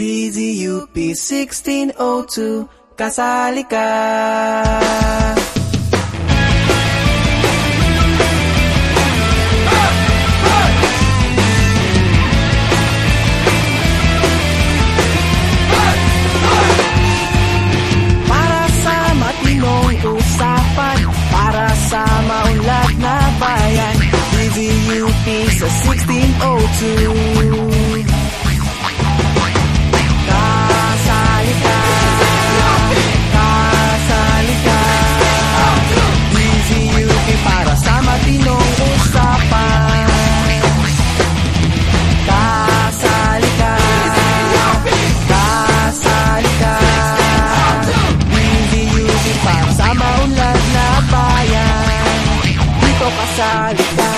DZUP 1602, kasali ka. Para sa matinong usapan, para sa maunlad na bayan, DZUP sa 1602. Para sa matinong usapan, kasali ka, kasali ka. DZUP para sa maunlad na bayan, dito kasali ka.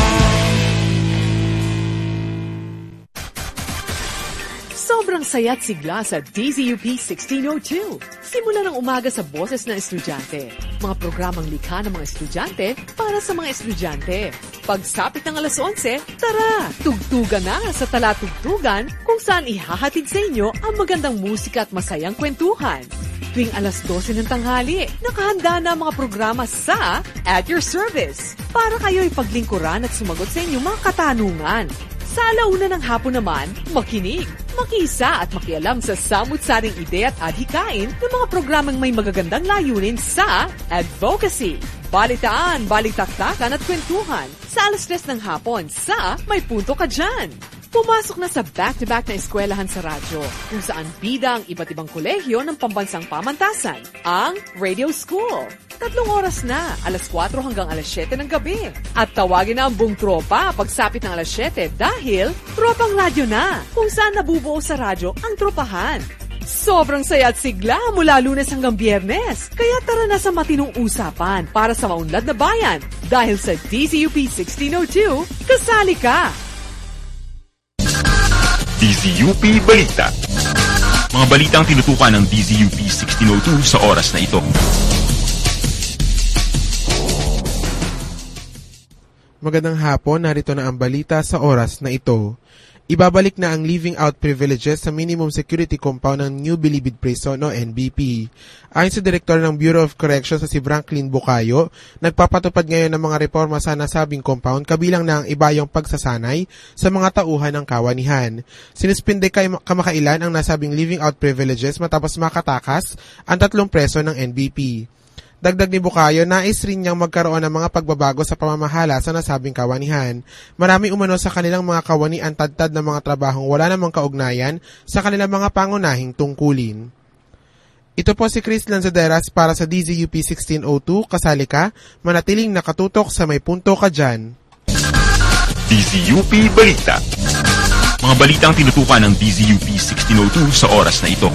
Sobrang saya't sigla sa DZUP 1602. Simula ng umaga sa boses ng estudyante. Mga programang likha ng mga estudyante para sa mga estudyante. Pagsapit ng alas 11, tara! Tugtugan na sa Talatugtugan kung saan ihahatid sa inyo ang magandang musika at masayang kwentuhan. Tuwing alas 12 ng tanghali, nakahanda na ang mga programa sa At Your Service para kayo'y paglingkuran at sumagot sa inyong mga katanungan. Sa alauna ng hapon naman, makinig, makiisa at makialam sa samut-saring ideya at adhikain ng mga programang may magagandang layunin sa advocacy, balitaan, balitaktakan at kwentuhan sa alas 3 ng hapon sa May Punto Ka Dyan. Pumasok na sa back-to-back na eskwelahan sa radyo kung saan bida ang iba't ibang kolehyo ng pambansang pamantasan, ang Radio School. 3 oras na, alas 4 hanggang alas 7 ng gabi. At tawagin na ang buong tropa pagsapit ng alas 7 dahil Tropang Radyo na, kung saan nabubuo sa radyo ang tropahan. Sobrang saya at sigla mula Lunes hanggang Biyernes. Kaya tara na sa matinong usapan para sa maunlad na bayan. Dahil sa DZUP 1602, kasali ka! DZUP Balita. Mga balitang tinutukan ng DZUP 1602 sa oras na ito. Magandang hapon, narito na ang balita sa oras na ito. Ibabalik na ang living out privileges sa minimum security compound ng New Bilibid Prison o NBP. Ayon sa Direktor ng Bureau of Corrections sa si Franklin Bucayo, nagpapatupad ngayon ng mga reforma sa nasabing compound kabilang na ang ibayong pagsasanay sa mga tauhan ng kawanihan. Sinuspinde kamakailan ang nasabing living out privileges matapos makatakas ang 3 preso ng NBP. Dagdag ni Bucayo, nais rin niyang magkaroon ng mga pagbabago sa pamamahala sa nasabing kawanihan. Marami umano sa kanilang mga kawani ang tadtad ng mga trabahong wala namang kaugnayan sa kanilang mga pangunahing tungkulin. Ito po si Chris Lanzaderas para sa DZUP 1602, kasali ka, manatiling nakatutok sa May Punto Ka Dyan. DZUP Balita. Mga balitang tinutukan ng DZUP 1602 sa oras na ito.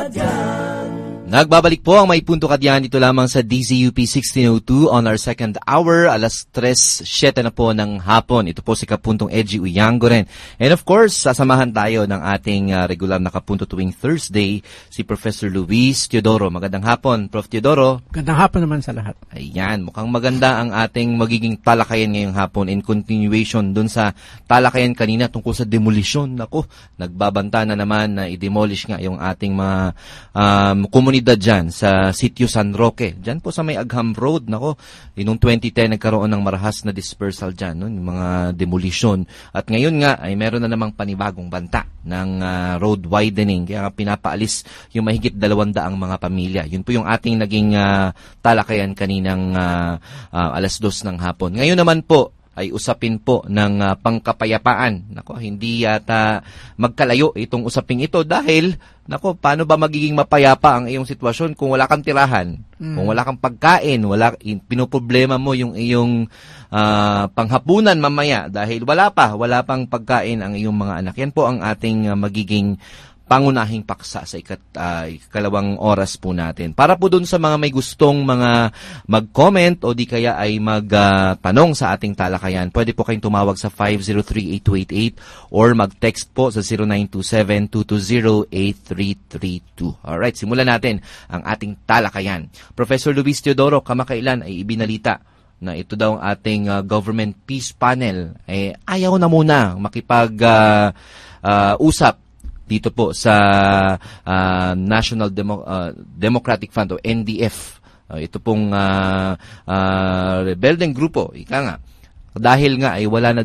Nagbabalik po ang May Punto Ka Diyan dito lamang sa DZUP 1602 on our second hour, alas 3:07 na po ng hapon. Ito po si Kapuntong Edgy Uyangoren. And of course, sasamahan tayo ng ating regular na kapunto tuwing Thursday, si Professor Luis Teodoro. Magandang hapon, Prof. Teodoro. Magandang hapon naman sa lahat. Ayan, mukhang maganda ang ating magiging talakayan ngayong hapon in continuation dun sa talakayan kanina tungkol sa demolition. Naku, nagbabanta na naman na i-demolish nga yung ating mga komunidad dyan sa Sitio San Roque. Dyan po sa may Agham Road. Nako, noong 2010 nagkaroon ng marahas na dispersal dyan, no? Yung mga demolition. At ngayon nga ay meron na namang panibagong banta ng road widening. Kaya pinapaalis yung mahigit 200 mga pamilya. Yun po yung ating naging talakayan kaninang alas 2 ng hapon. Ngayon naman po ay usapin po ng pangkapayapaan. Nako, hindi yata magkalayo itong usaping ito dahil, nako, paano ba magiging mapayapa ang iyong sitwasyon kung wala kang tirahan, kung wala kang pagkain, pinoproblema mo yung iyong panghapunan mamaya dahil wala pang pagkain ang iyong mga anak. Yan po ang ating magiging pangunahing paksa sa ikalawang oras po natin. Para po dun sa mga may gustong mga mag-comment o di kaya ay magtanong sa ating talakayan, pwede po kayong tumawag sa 503-8288 or mag-text po sa 0927-220-8332. Alright, simulan natin ang ating talakayan. Professor Luis Teodoro, kamakailan ay ibinalita na ito daw ang ating government peace panel ayaw na muna makipag-usap dito po sa National Democratic Front o NDF. Ito pong rebeldeng grupo, ika nga. Dahil nga ay wala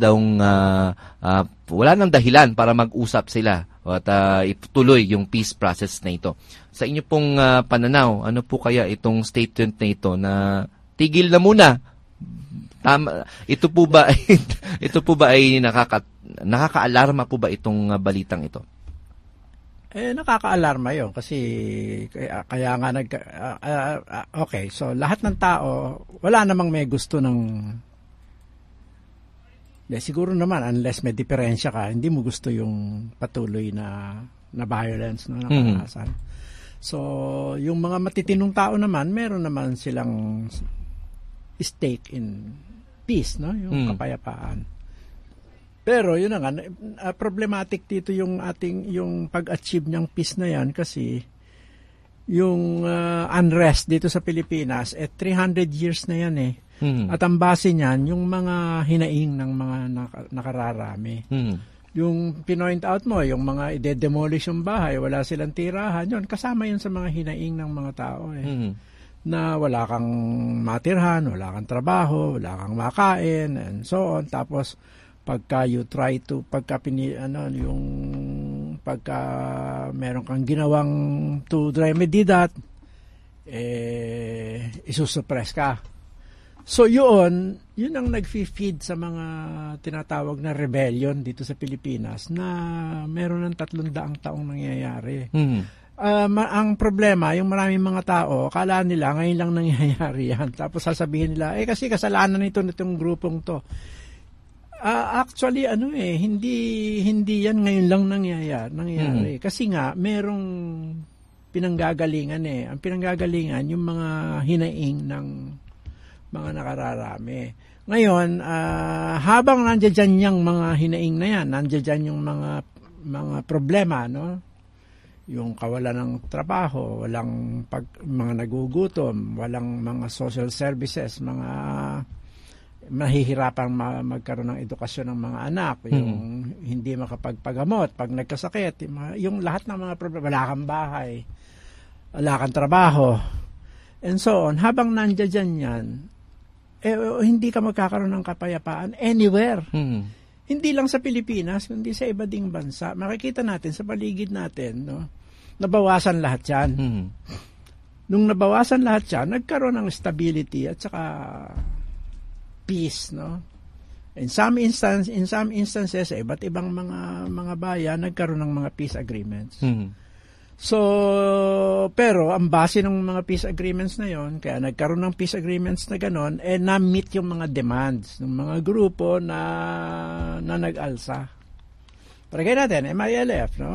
nang dahilan para mag-usap sila at ituloy yung peace process na ito. Sa inyo pong pananaw, ano po kaya itong statement na ito na tigil na muna? Tama, ito po ba ay nakaka-alarma po ba itong balitang ito? Nakaka-alarma yun kasi kaya nga okay, so lahat ng tao, wala namang may gusto siguro naman, unless may diferensya ka, hindi mo gusto yung patuloy na violence, no, na karanasan. So, yung mga matitinong tao naman, meron naman silang stake in peace, no, yung kapayapaan. Pero yun na nga, problematic dito yung pag-achieve niyang peace na yan kasi yung unrest dito sa Pilipinas 300 years na yan eh. At ang base niyan yung mga hinaing ng mga nakararami. Yung pinoint out mo, yung mga ide-demolish yung bahay, wala silang tirahan, yun kasama yun sa mga hinaing ng mga tao eh. Na wala kang matirhan, wala kang trabaho, wala kang makain and so on. Tapos pagka meron kang ginawang to remedy that, isusuppress ka. So yun ang nag-feed sa mga tinatawag na rebellion dito sa Pilipinas na meron ng 300 taong nangyayari. Ang problema, yung maraming mga tao, akala nila ngayon lang nangyayari yan. Tapos sasabihin nila, kasi kasalanan nitong grupong to. Actually, hindi yan ngayon lang nangyayari. Kasi nga, merong pinanggagalingan eh. Ang pinanggagalingan, yung mga hinaing ng mga nakararami. Ngayon, habang nandiyan yung mga hinaing na yan, nandiyan yung mga problema, no? Yung kawalan ng trabaho, walang mga nagugutom, walang mga social services, mga mahihirapan magkaroon ng edukasyon ng mga anak, yung hindi makapagpagamot pag nagkasakit, yung lahat ng mga problema, wala kang bahay, wala kang trabaho, and so on. Habang nandiyan yan, hindi ka magkakaroon ng kapayapaan anywhere. Hindi lang sa Pilipinas, kundi sa iba ding bansa. Makikita natin sa paligid natin, no? Nabawasan lahat yan. Nung nabawasan lahat yan, nagkaroon ng stability at saka peace, no? In some instances, iba't ibang mga bayan nagkaroon ng mga peace agreements. So, pero ang base ng mga peace agreements na yon, kaya nagkaroon ng peace agreements na ganon, na-meet yung mga demands ng mga grupo na nag-alsa. Paragay natin, MILF, no?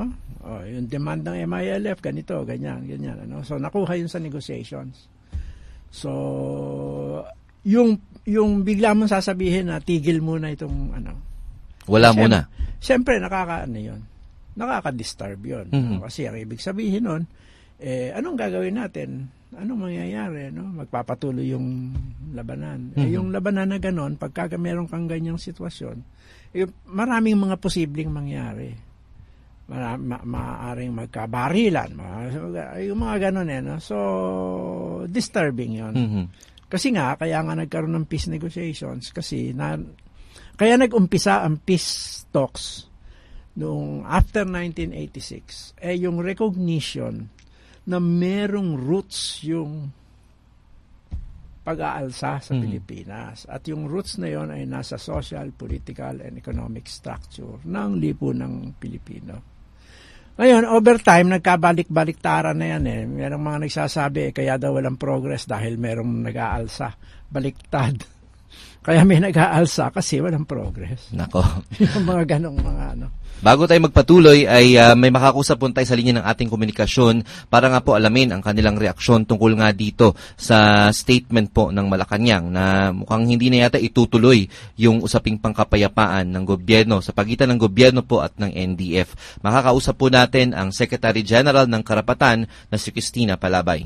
Yung demand ng MILF, ganito, ganyan. Ano? So, nakuha yun sa negotiations. So, yung bigla mong sasabihin na tigil muna itong Wala muna. Siyempre, nakaka-disturb yun. Kasi ang ibig sabihin nun, anong gagawin natin? Anong mangyayari? No? Magpapatuloy yung labanan. Yung labanan na ganon, pagka meron kang ganyang sitwasyon, maraming mga posibleng mangyari. Maaaring magkabarilan. Yung mga ganon no? So, disturbing yun. Kasi kaya nga nagkaroon ng peace negotiations kasi kaya nag-umpisa ang peace talks noong after 1986. Yung recognition na merong roots yung pag-aalsa sa Pilipinas. At yung roots na yon ay nasa social, political, and economic structure ng lipunang Pilipino. Ngayon, over time, nagkabalik-baliktaran na yan Merong mga nagsasabi, kaya daw walang progress dahil merong nag-aalsa. Baliktad. Kaya may nag-aalsa kasi walang progress. Nako. Yung mga ganong mga Bago tayo magpatuloy ay may makakusap po tayo sa linya ng ating komunikasyon para nga po alamin ang kanilang reaksyon tungkol nga dito sa statement po ng Malacanang na mukhang hindi na yata itutuloy yung usaping pangkapayapaan ng gobyerno sa pagitan ng gobyerno po at ng NDF. Makakausap po natin ang Secretary General ng Karapatan na si Cristina Palabay.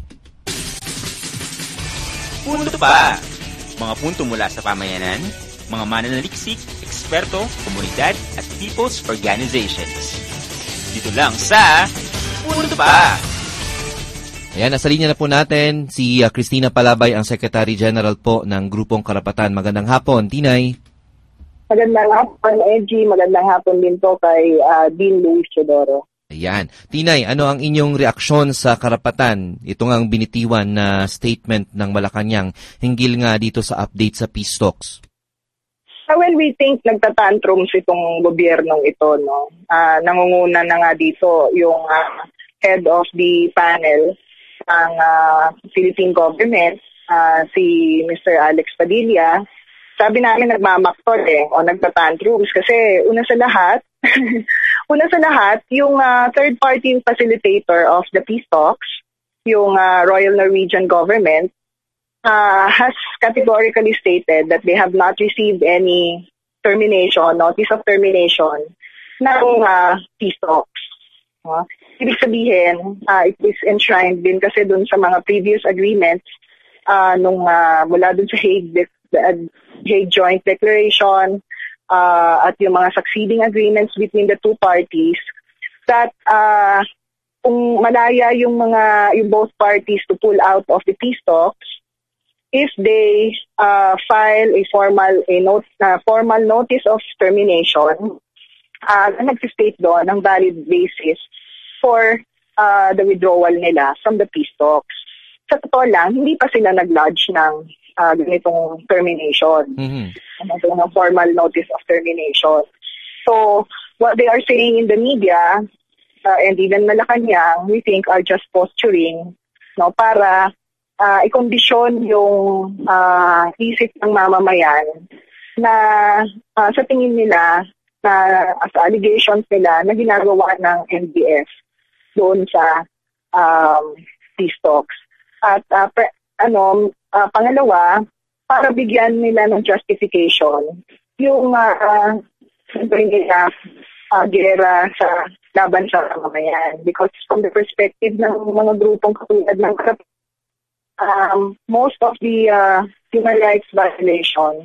Punto pa! Mga punto mula sa pamayanan, mga mananaliksik, eksperto, komunidad at people's organizations. Dito lang sa Punto Pa! Ayan, nasa linya na po natin si Cristina Palabay, ang Secretary General po ng Grupong Karapatan. Magandang hapon, Tinay. Magandang hapon, Edgy. Magandang hapon din po kay Dean Luis Teodoro. Ayan. Tinay, ano ang inyong reaksyon sa karapatan? Ito nga ang binitiwan na statement ng Malacanang hinggil nga dito sa update sa peace talks. Well, we think nagtatantrums itong gobyernong ito, no? Nangunguna na nga dito yung head of the panel ng Philippine government, si Mr. Alex Padilla. Sabi namin nagmamaktol o nagtatantrums kasi una sa lahat, yung third-party facilitator of the peace talks, yung Royal Norwegian government, has categorically stated that they have not received any notice of termination ng peace talks. Ibig sabihin, it is enshrined din kasi dun sa mga previous agreements mula dun sa Hague Joint Declaration, at yung mga succeeding agreements between the two parties that kung malaya yung both parties to pull out of the peace talks if they file a formal notice of termination na nagsistate doon ng valid basis for the withdrawal nila from the peace talks. Sa totoo lang, hindi pa sila nag-lodge ng ganitong termination. Ng formal notice of termination. So, what they are saying in the media, and even Malacanang, we think are just posturing, para ikondisyon yung isip ng mamamayan na sa tingin nila, na as allegations nila, na ginagawa ng NDF doon sa peace talks. At pangalawa, para bigyan nila ng justification yung nila gera sa laban sa mamamayan. Because from the perspective ng mga grupong katulad ng most of the human rights violations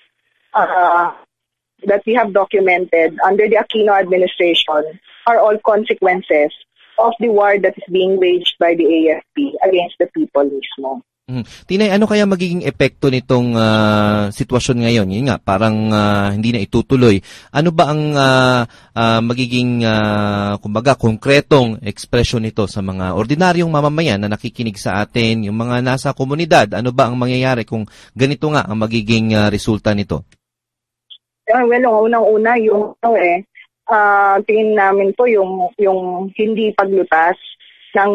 that we have documented under the Aquino administration are all consequences of the war that is being waged by the AFP against the people mismo. Tinay, ano kaya magiging epekto nitong sitwasyon ngayon? Yun nga, parang hindi na itutuloy. Ano ba ang magiging, kumbaga, konkretong ekspresyon nito sa mga ordinaryong mamamayan na nakikinig sa atin, yung mga nasa komunidad? Ano ba ang mangyayari kung ganito nga ang magiging resulta nito? Well, unang-una, tingin namin po yung hindi paglutas ng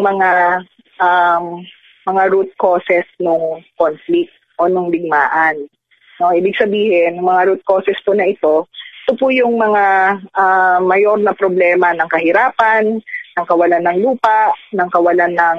mga root causes ng conflict o ng digmaan. Ibig sabihin, mga root causes po na ito po yung mga mayor na problema ng kahirapan, ng kawalan ng lupa, ng kawalan ng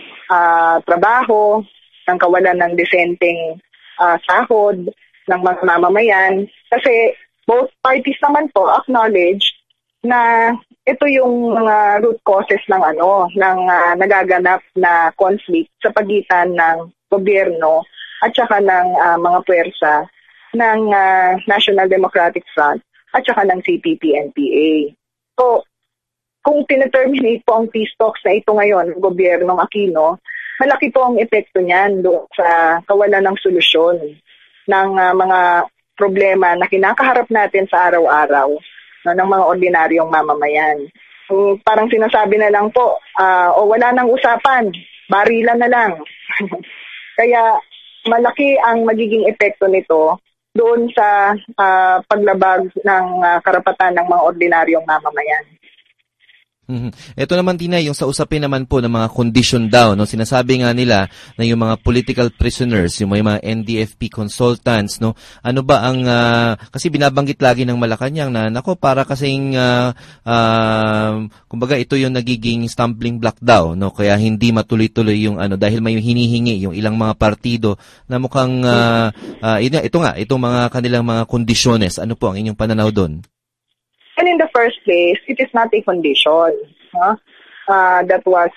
trabaho, ng kawalan ng disenteng sahod ng mga mamamayan. Kasi both parties naman po acknowledge na ito yung mga root causes ng nagaganap na conflict sa pagitan ng gobyerno at saka ng mga puwersa ng National Democratic Front at saka ng CPP-NPA. So, kung tineterminate po ang peace talks na ito ngayon ng gobyernong Aquino, malaki po ang epekto niyan doon sa kawalan ng solusyon ng mga problema na kinakaharap natin sa araw-araw ng mga ordinaryong mamamayan. Parang sinasabi na lang po, wala nang usapan, barilan na lang. Kaya malaki ang magiging epekto nito doon sa paglabag ng karapatan ng mga ordinaryong mamamayan. Ito naman, Tinay, yung sa usapin naman po ng mga condition daw, no? Sinasabi nga nila na yung mga political prisoners, yung mga NDFP consultants, no? Ano ba ang, kasi binabanggit lagi ng Malacanang na, para kasing, kumbaga ito yung nagiging stumbling block daw, no? Kaya hindi matuloy-tuloy yung dahil may hinihingi yung ilang mga partido na mukhang, itong mga kanilang mga kondisyones. Ano po ang inyong pananaw doon? And in the first place, it is not a condition that was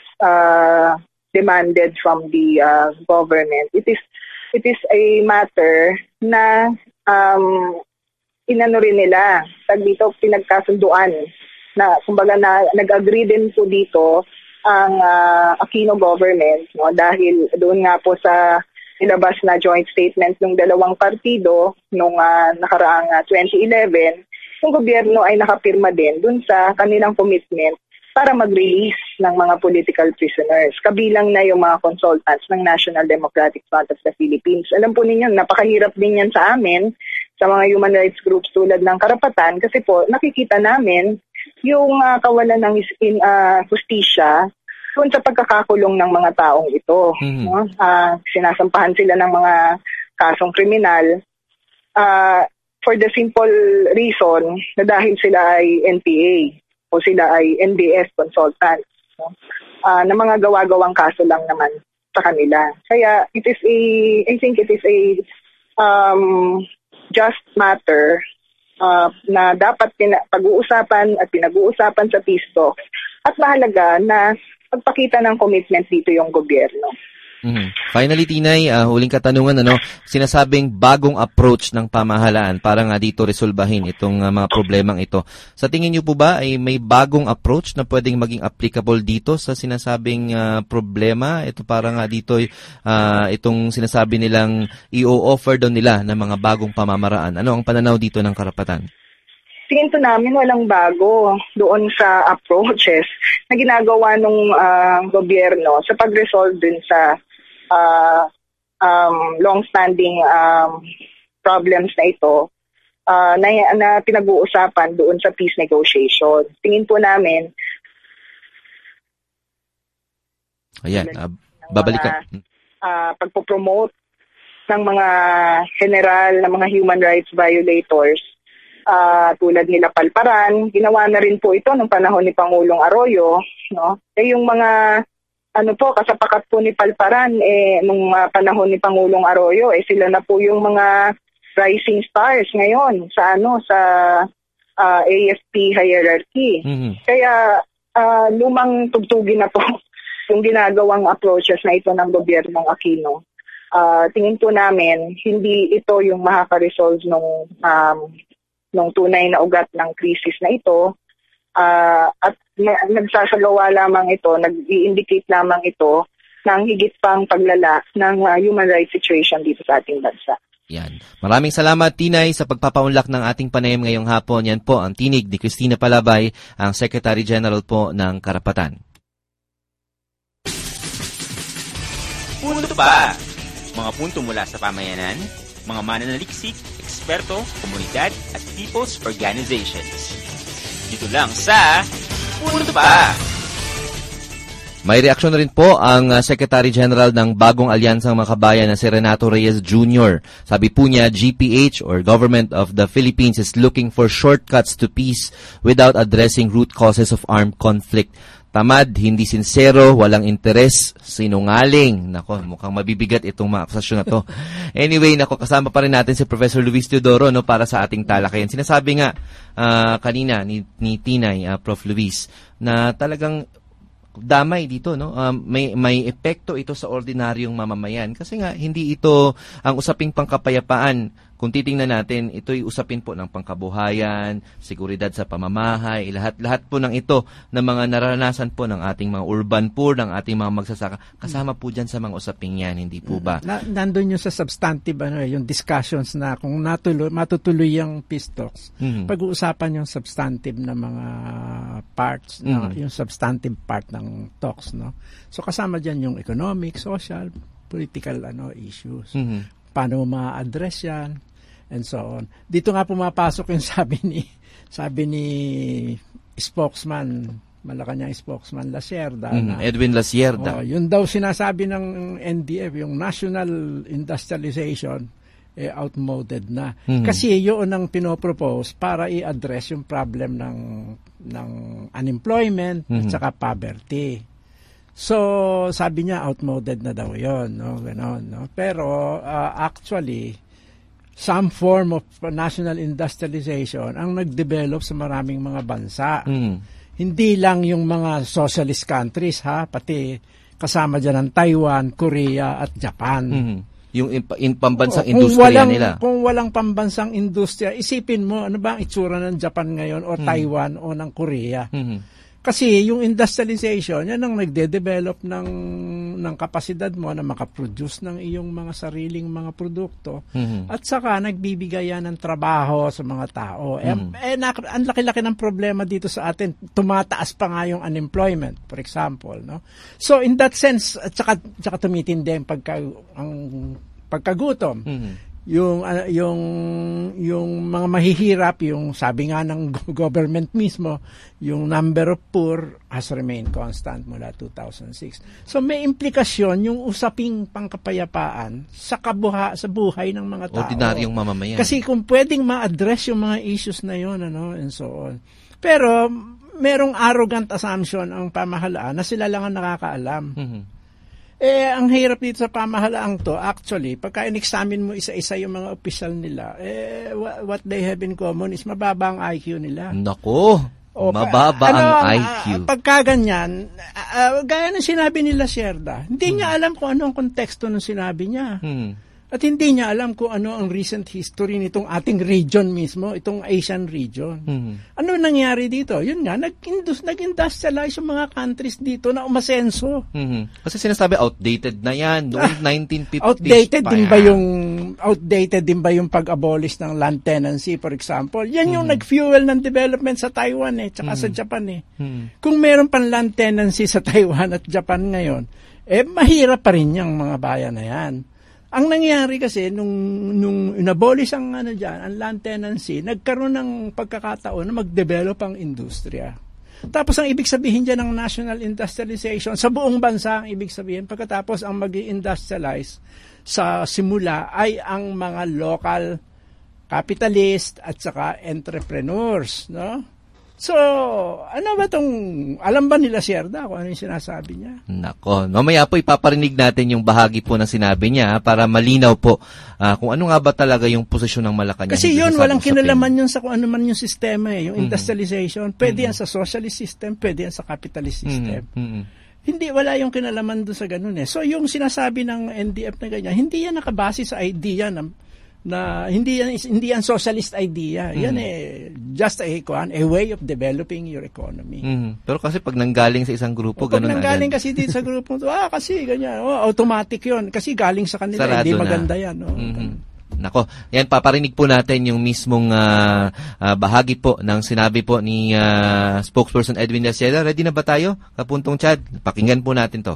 demanded from the government. It is a matter na inano rin nila, dito pinagkasunduan na kumbaga nag-agree din po dito ang Aquino government, no, dahil doon nga po sa ilabas na joint statement ng dalawang partido nung nakaraang 2011. Yung gobyerno ay nakapirma din dun sa kanilang commitment para mag-release ng mga political prisoners. Kabilang na yung mga consultants ng National Democratic Front of the Philippines. Alam po ninyo, napakahirap din yan sa amin, sa mga human rights groups tulad ng Karapatan, kasi po nakikita namin yung kawalan ng hustisya dun sa pagkakakulong ng mga taong ito. No? Sinasampahan sila ng mga kasong kriminal, for the simple reason na dahil sila ay NPA o sila ay NDS consultants, no? Na mga gawa-gawang kaso lang naman sa kanila. Kaya I think it is a just matter na dapat pag-uusapan at pinag-uusapan sa peace talks at mahalaga na pagpakita ng commitment dito yung gobyerno. Finally, Tinay, huling katanungan, sinasabing bagong approach ng pamahalaan para nga dito resolbahin itong mga problemang ito. Sa tingin niyo po ba ay may bagong approach na pwedeng maging applicable dito sa sinasabing problema? Ito para nga dito itong sinasabi nilang i-offer daw nila ng mga bagong pamamaraan. Ano ang pananaw dito ng Karapatan? Tingin ko namin walang bago doon sa approaches na ginagawa ng gobyerno sa pag-resolve din sa long-standing problems na ito na pinag-uusapan doon sa peace negotiation. Tingin po namin babalikan pagpopromote ng mga general na mga human rights violators tulad nila Palparan. Ginawa na rin po ito nung panahon ni Pangulong Arroyo, no? Yung mga kasapakat po ni Palparan nung panahon ni Pangulong Arroyo, sila na po yung mga rising stars ngayon sa AFP hierarchy. Kaya lumang tugtugin na po yung ginagawang approaches na ito ng gobyernong Aquino. Tingin po namin hindi ito yung makaka-resolve nung tunay na ugat ng krisis na ito, at nagsasagawa lamang ito, nag-i-indicate lamang ito ng higit pang paglala ng human rights situation dito sa ating bansa. Yan. Maraming salamat, Tinay, sa pagpapaunlak ng ating panayam ngayong hapon. Yan po ang tinig ni Cristina Palabay, ang Secretary General po ng Karapatan. Punto pa! Mga punto mula sa pamayanan, mga mananaliksik, eksperto, komunidad at people's organizations. Dito lang sa Punto Pa! May reaksyon na rin po ang Secretary General ng Bagong Alyansang Makabayan na si Renato Reyes Jr. Sabi po niya, GPH or Government of the Philippines is looking for shortcuts to peace without addressing root causes of armed conflict. tamad, hindi sincero, walang interes, sinungaling. Nako, mukhang mabibigat itong mga akusasyon na to. Anyway, nako, kasama pa rin natin si Professor Luis Teodoro, no, para sa ating talakayan. Sinasabi nga kanina ni Tinay, Prof. Luis, na talagang damay dito, no? May epekto ito sa ordinaryong mamamayan kasi nga hindi ito ang usaping pangkapayapaan. Kung titingnan natin, ito'y usapin po ng pangkabuhayan, seguridad sa pamamahay, lahat po ng ito na mga naranasan po ng ating mga urban poor, ng ating mga magsasaka. Kasama po dyan sa mga usaping yan, hindi po ba? Nandun yung sa substantive, yung discussions na kung matutuloy yung peace talks, pag-uusapan yung substantive na mga parts, yung substantive part ng talks, no? So kasama dyan yung economic, social, political issues. Paano ma-address yan, and so on. Dito nga pumapasok yung sabi ni spokesman, Malacanang spokesman Lasierda. Edwin Lasierda. Yun daw sinasabi ng NDF, yung national industrialization, outmoded na. Kasi yun ang pinopropose para i-address yung problem ng unemployment at saka poverty. So, sabi niya, outmoded na daw yun, no? Ganon, no? Pero, actually, some form of national industrialization ang nag-develop sa maraming mga bansa. Hindi lang yung mga socialist countries, pati kasama dyan ang Taiwan, Korea, at Japan. Yung pambansang industriya nila. Kung walang pambansang industriya, isipin mo, ano ba ang itsura ng Japan ngayon, o Taiwan, o ng Korea? Kasi yung industrialization, yan ang nagde-develop ng kapasidad mo na makaproduce ng iyong mga sariling mga produkto at saka nagbibigay yan ng trabaho sa mga tao. Ang laki-laki ng problema dito sa atin, tumataas pa nga yung unemployment, for example. No? So in that sense, at saka tumitindi ang pagkagutom. Yung mga mahihirap, yung sabi nga ng government mismo, yung number of poor has remained constant mula 2006. So may implikasyon yung usaping pangkapayapaan sa buhay ng mga tao. Ordinaryong mamamayan. Kasi kung pwedeng ma-address yung mga issues na yun, and so on. Pero merong arrogant assumption ang pamahalaan na sila lang ang nakakaalam. Ang hirap dito sa pamahalaang to, actually, pagka in-examine mo isa-isa yung mga opisyal nila, what they have in common is mababa ang IQ nila. Nako, mababa ang IQ. Pagka ganyan, gaya ng sinabi nila Sierda, hindi niya alam kung ano ang konteksto ng sinabi niya. At hindi niya alam kung ano ang recent history nitong ating region mismo, itong Asian region. Ano nangyari dito? Yun nga, nag-industrialize yung mga countries dito na umasenso. Kasi sinasabi outdated na yan, noong 1950s Outdated din ba yung pag-abolish ng land tenancy, for example? Yan yung nag-fuel ng development sa Taiwan tsaka sa Japan Kung meron pang land tenancy sa Taiwan at Japan ngayon, mahirap pa rin yung mga bayan na yan. Ang nangyari kasi, nung inabolish ang land tenancy, nagkaroon ng pagkakataon na mag-develop ang industriya. Tapos ang ibig sabihin dyan ng national industrialization, sa buong bansa ang ibig sabihin, pagkatapos ang mag-industrialize sa simula ay ang mga local capitalist at saka entrepreneurs, no? So, ano ba alam ba nila Sierda kung ano yung sinasabi niya? Nako, mamaya po ipaparinig natin yung bahagi po ng sinabi niya para malinaw po kung ano nga ba talaga yung posisyon ng Malacanang. Kasi yun, walang kinalaman yun sa kung ano man yung sistema yung industrialization. Pwede yan sa socialist system, pwede yan sa capitalist system. Hindi, wala yung kinalaman doon sa ganun So, yung sinasabi ng NDF na ganyan, hindi yan nakabase sa idea na hindi yan socialist idea. Yan just a way of developing your economy. Pero kasi pag nanggaling sa isang grupo, ganun agad. Pag nanggaling kasi dito sa grupo, kasi ganyan, automatic yun. Kasi galing sa kanila, sarado hindi maganda yan. Nako, yan, paparinig po natin yung mismong bahagi po ng sinabi po ni spokesperson Edwin Lasierda. Ready na ba tayo? Kapuntong Chad, pakinggan po natin to.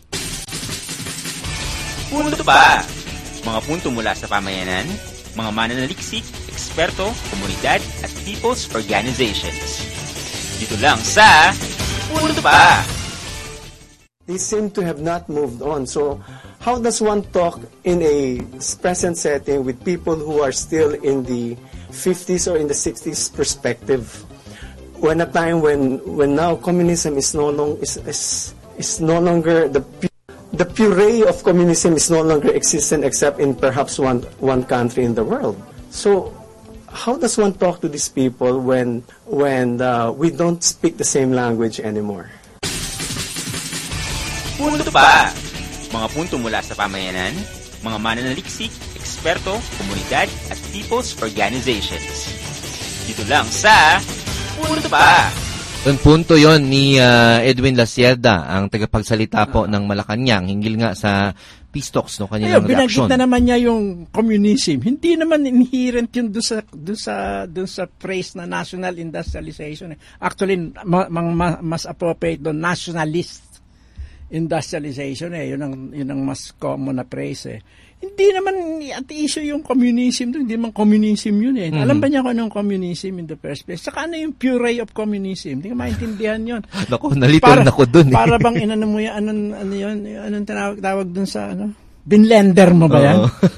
Punto pa! Mga punto mula sa pamayanan, mga mananaliksik, eksperto, komunidad, at people's organizations. Dito lang sa Punto Pa! They seem to have not moved on. So, how does one talk in a present setting with people who are still in the 50s or in the 60s perspective? when a time when now communism is no longer the puree of communism is no longer existent except in perhaps one country in the world. So how does one talk to these people when we don't speak the same language anymore? Punto pa! Mga punto mula sa pamayanan, mga mananaliksik, eksperto, komunidad at people's organizations. Dito lang sa Punto Pa! Ang punto yon ni Edwin Lacierda, ang tagapagsalita po ng Malacanang, hinggil nga sa peace talks, no, kanilang reaction. Binanggit na naman niya yung communism. Hindi naman inherent yun doon sa phrase na national industrialization. Actually, mas appropriate doon, nationalist industrialization. Yun ang mas common na phrase. Hindi naman at issue yung communism doon. Hindi naman communism yun . Alam ba niya kung anong communism in the first place? Saka ano yung puree of communism? Hindi ko maintindihan yun. Naku, nalito na ko doon . Para bang inano mo yan, anong tawag doon sa binlender mo ba yan?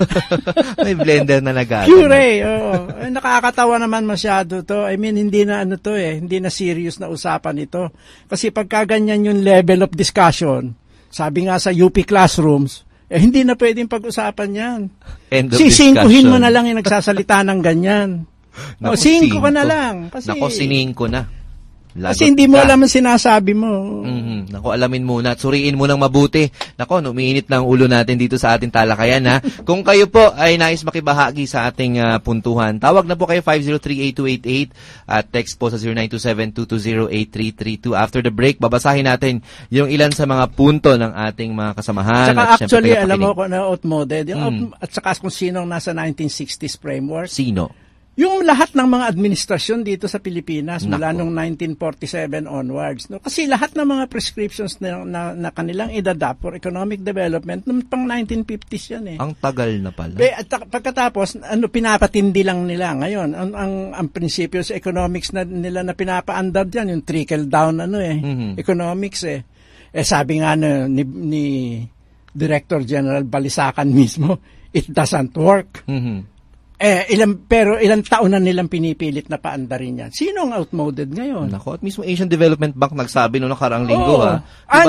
May blender na nag-aano. Puree, oo. Nakakatawa naman masyado to. I mean, hindi na hindi na serious na usapan ito. Kasi pagka ganyan yung level of discussion, sabi nga sa UP classrooms, hindi na pwedeng pag-usapan yan. Sisingkuhin mo na lang yung nagsasalita ng ganyan. Singko ka na lang. Siningko na. Kasi hindi mo alam ang sinasabi mo. Naku, alamin muna at suriin mo ng mabuti. Naku, umiinit na ang ulo natin dito sa ating talakayan, ha. Kung kayo po ay nais makibahagi sa ating puntuhan, tawag na po kayo 503-8288 at text po sa 0927-220-8332. After the break, babasahin natin yung ilan sa mga punto ng ating mga kasamahan. Saka actually, alam mo ko na outmoded. At saka kung sinong nasa 1960s framework. Sino? Yung lahat ng mga administrasyon dito sa Pilipinas mula nung 1947 onwards. No? Kasi lahat ng mga prescriptions na kanilang idadapt for economic development nung pang 1950s yan . Ang tagal na pala. At pagkatapos, pinapatindi lang nila ngayon. Ang prinsipyo sa economics nila na pinapaandar dyan, yung trickle down economics . Sabi nga ni Director General Balisacan mismo, it doesn't work. Pero ilang taon na nilang pinipilit na paandarin yan. Sino ang outmoded ngayon? Nako, at mismo Asian Development Bank nagsabi noong nakaraang linggo, ha.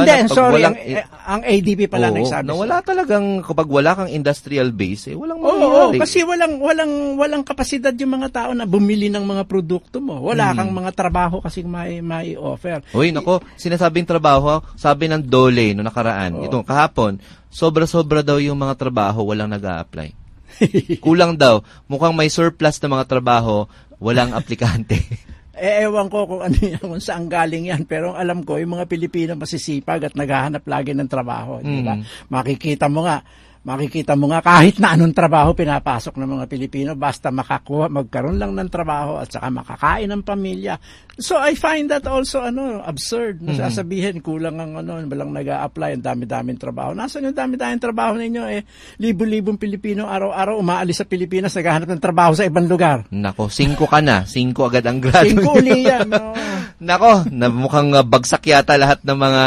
Ang ADB pala nagsabi. Na wala talagang, kapag wala kang industrial base, walang mangyayari. Kasi walang kapasidad yung mga tao na bumili ng mga produkto mo. Wala kang mga trabaho kasi may offer. Uy, nako, sinasabing trabaho, sabi ng DOLE noong nakaraan, itong kahapon, sobra-sobra daw yung mga trabaho, walang nag-a-apply. Kulang daw. Mukhang may surplus na mga trabaho, walang aplikante. Ewan ko kung ano yan, kung saan galing yan. Pero alam ko, yung mga Pilipino masisipag at naghahanap lagi ng trabaho. Diba? Makikita mo nga kahit na anong trabaho pinapasok ng mga Pilipino, basta magkaroon lang ng trabaho at saka makakain ng pamilya. So I find that also absurd. Sasabihin kulang ang walang nag-a-apply, ang dami-daming trabaho. Nasaan yung dami-daming trabaho ninyo? Libo-libong Pilipino araw-araw umaalis sa Pilipinas, naghahanap ng trabaho sa ibang lugar. Nako, 5 ka na. 5 agad ang grado. 5 uli yan. Nako, mukhang bagsak yata lahat ng mga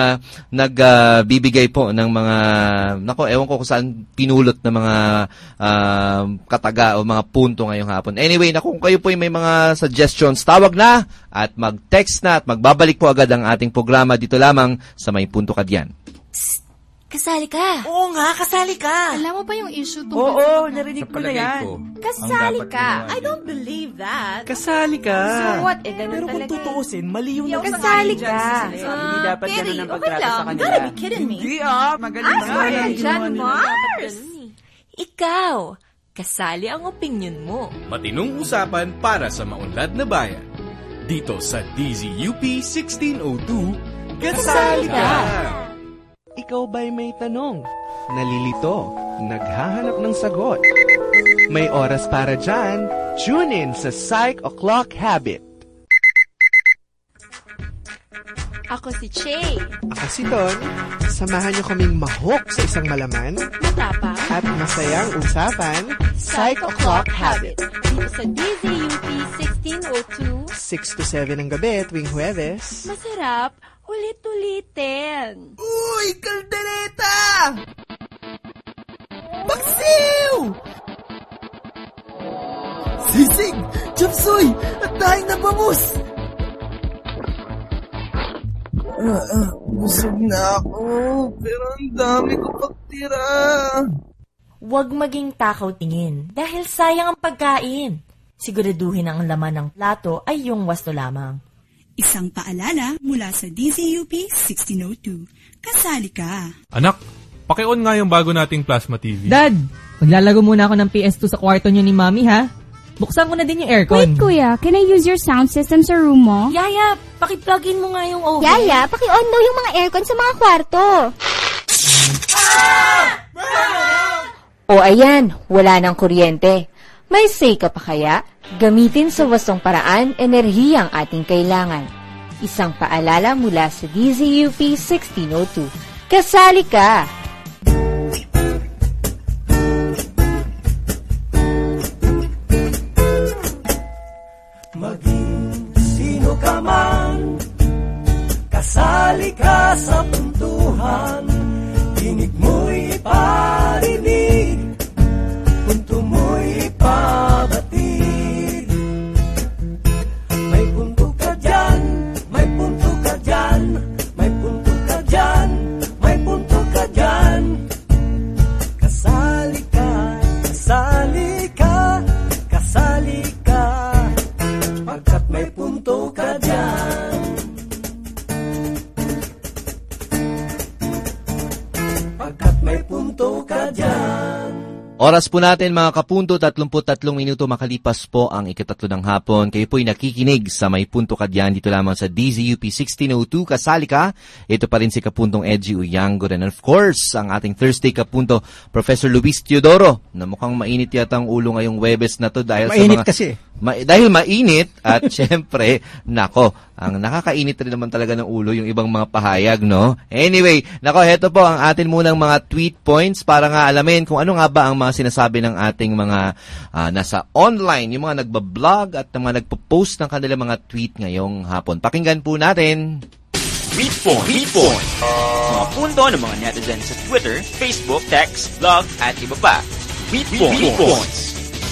nagbibigay po ng mga, ewan ko kung saan pinulot ng mga kataga o mga punto ngayong hapon. Anyway, kung kayo po may mga suggestions, tawag na at mag-text na at magbabalik po agad ang ating programa dito lamang sa May Punto Ka Diyan. Psst! Kasali ka! Oo nga, kasali ka! Alam mo ba yung issue tungkol Oo, narinig ko na yan. Kasali ka! I don't believe that! Kasali ka! So what? Ganun pero talaga. Pero kung tutuusin, mali yung kasali ka! Hindi dapat ganun ang pagtrato sa kanila. You gotta be kidding me! Hindi magaling na. Sorry, John Mars! Ikaw, kasali ang opinion mo. Matinong usapan para sa maunlad na bayan. Dito sa DZUP 1602, kasali ka! Ikaw ba'y may tanong, nalilito, naghahanap ng sagot? May oras para dyan, tune in sa Psych O'Clock Habit. Ako si Che. Ako si Don. Samahan niyo kaming mahok sa isang malaman, matapang, at masayang usapan, Psych O'Clock Habit. Dito sa DZUP 1602, 6 to 7 ng gabi tuwing Huwebes. Masarap, ulit-ulitin. Uy, kaldereta! Baksiw! Sisig! Chapsoy! At dahing na bangus! Busog na ako, pero ang dami ko pagtira. Huwag maging takaw tingin dahil sayang ang pagkain. Siguraduhin ang laman ng plato ay yung wasto lamang. Isang paalala mula sa DZUP 1602. Kasali ka. Anak, paki-on nga yung bago nating plasma TV. Dad, maglalago muna ako ng PS2 sa kwarto niyo ni Mami, ha? Buksan ko na din yung aircon. Wait, Kuya. Can I use your sound system sa room mo? Yaya, paki-plug-in mo nga yung oven. Yaya, paki-on daw yung mga aircon sa mga kwarto. O ayan, wala ng kuryente. May say ka pa kaya? Gamitin sa wastong paraan enerhiyang ating kailangan. Isang paalala mula sa DZUP 1602. Kasali ka! Maging sino ka man, kasali ka sa puntuhan. Tinig mo'y parinig, punto mo'y pabatid. May punto ka dyan, may punto ka dyan, may punto ka dyan, may punto ka dyan. Kasali ka, kasali ka, kasali ka, pagkat may punto ka dyan. Pagkat may punto ka dyan. Oras po natin mga kapunto, 33 minuto makalipas po ang ikatatlo ng hapon. Kayo po'y nakikinig sa May Punto Ka Diyan dito lamang sa DZUP 1602. Kasali ka, ito pa rin si Kapuntong Edgy Uyango. And of course, ang ating Thursday Kapunto, Professor Luis Teodoro, na mukhang mainit yata ang ulo ngayong Webes na to dahil mainit sa mga... kasi. Dahil mainit at syempre, nako, ang nakakainit rin naman talaga ng ulo yung ibang mga pahayag, no? Anyway, nako, heto po ang atin munang mga tweet points para nga alamin kung ano nga ba ang mga sinasabi ng ating mga nasa online, yung mga nagbablog at mga nagpo-post ng kanilang mga tweet ngayong hapon. Pakinggan po natin. Tweet point. Mga punto ng mga netizens sa Twitter, Facebook, text, blog, at iba pa. Tweet points.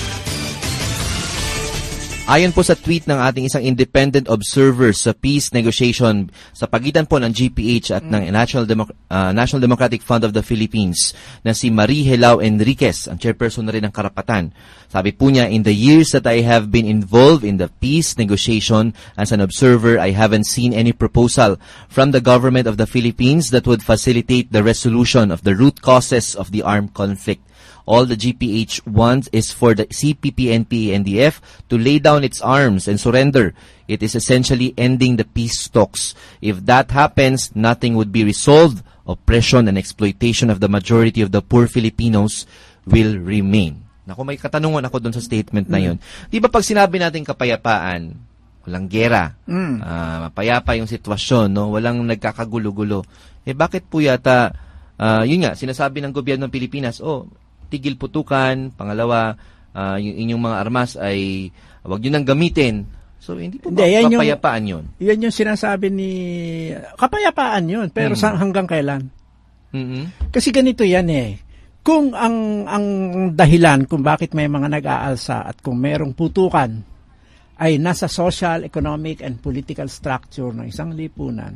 Ayon po sa tweet ng ating isang independent observer sa peace negotiation sa pagitan po ng GPH at ng National Democratic Fund of the Philippines na si Marie Helao Enriquez, ang chairperson na rin ng Karapatan. Sabi po niya, in the years that I have been involved in the peace negotiation as an observer, I haven't seen any proposal from the government of the Philippines that would facilitate the resolution of the root causes of the armed conflict. All the GPH wants is for the CPP-NPA-NDF to lay down its arms and surrender. It is essentially ending the peace talks. If that happens, nothing would be resolved. Oppression and exploitation of the majority of the poor Filipinos will remain. Naku, may katanungan ako doon sa statement na yun. Di ba pag sinabi natin kapayapaan, walang gera, mapayapa yung sitwasyon, no? Walang nagkakagulo-gulo. Bakit po yata, yun nga, sinasabi ng gobyerno ng Pilipinas, tigil putukan, pangalawa, yung inyong mga armas ay wag nyo nang gamitin. So, hindi po ba kapayapaan yun? Yan yung sinasabi ni... Kapayapaan yun, pero hanggang kailan? Kasi ganito yan Kung ang dahilan kung bakit may mga nag-aalsa at kung merong putukan ay nasa social, economic, and political structure ng isang lipunan,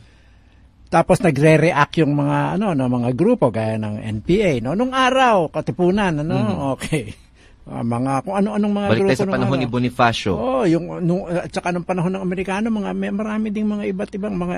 tapos nagre-react yung mga mga grupo gaya ng NPA nung araw katipunan okay mga kung ano-anong mga balik grupo tayo sa panahon ni Bonifacio. At saka nung panahon ng Amerikano marami ding mga iba't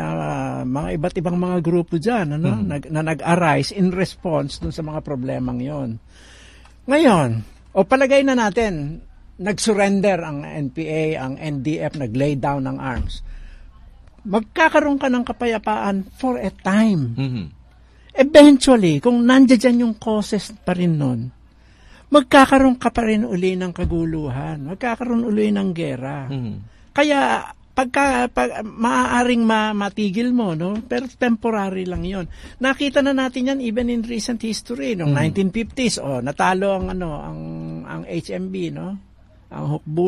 ibang mga grupo diyan na nag-arise in response dun sa mga problemang yon. Ngayon, palagay na natin nag-surrender ang NPA, ang NDF, nag-lay down ng arms. Magkakaroon ka ng kapayapaan for a time. Eventually, kung nandiyan yung causes pa rin nun, magkakaroon ka pa rin uli ng kaguluhan. Magkakaroon uli ng gera. Kaya, maaaring matigil mo, pero temporary lang yon. Nakita na natin yan even in recent history. Noong 1950s, natalo ang HMB, ang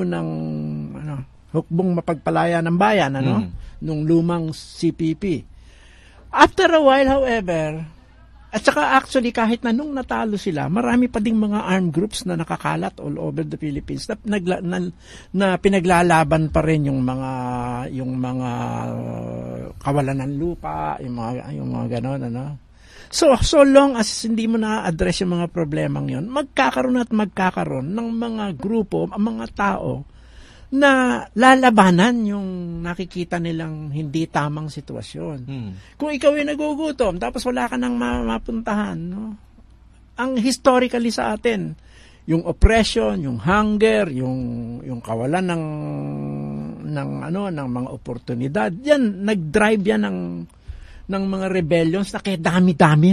hukbong mapagpalaya ng bayan, nung lumang CPP. After a while, however, At saka actually, kahit na nung natalo sila, marami pa ding mga armed groups na nakakalat all over the Philippines na pinaglalaban pa rin yung mga kawalan ng lupa, yung mga ganon, ano. So long as hindi mo na-address yung mga problemang yon, magkakaroon ng mga grupo, mga tao na lalabanan yung nakikita nilang hindi tamang sitwasyon. Kung ikaw ay nagugutom, tapos wala ka nang mapuntahan, no? Ang historically sa atin, yung oppression, yung hunger, yung kawalan ng mga oportunidad, yan, nag-drive yan ng mga rebellions na kaya dami-dami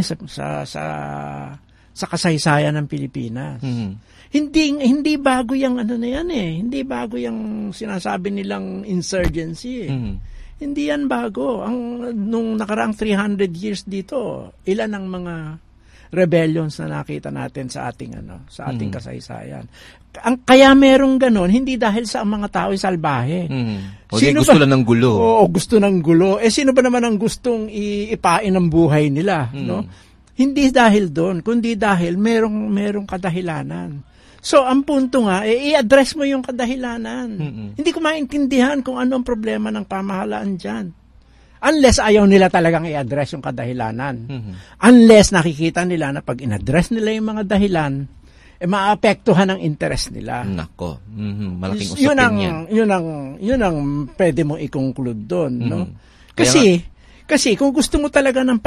sa kasaysayan ng Pilipinas. Hindi bago yung ano na yan eh. Hindi bago yung sinasabi nilang insurgency eh. Hindi yan bago. Nung nakaraang 300 years dito, ilan ang mga rebellions na nakita natin sa ating kasaysayan. Kaya merong ganon, hindi dahil sa mga tao ay salbahe. Gusto lang ng gulo. Oo, gusto ng gulo. Sino ba naman ang gustong ipain ang buhay nila, no? Hindi dahil doon, kundi dahil merong kadahilanan. So, ang punto nga, i-address mo yung kadahilanan. Hindi ko maintindihan kung ano ang problema ng pamahalaan dyan. Unless ayaw nila talagang i-address yung kadahilanan. Unless nakikita nila na pag in-address nila yung mga dahilan, maapektuhan ang interest nila. Nako. Malaking usapin yan. Yun ang pwede mo i-conclude doon, no? Kasi kung gusto mo talaga ng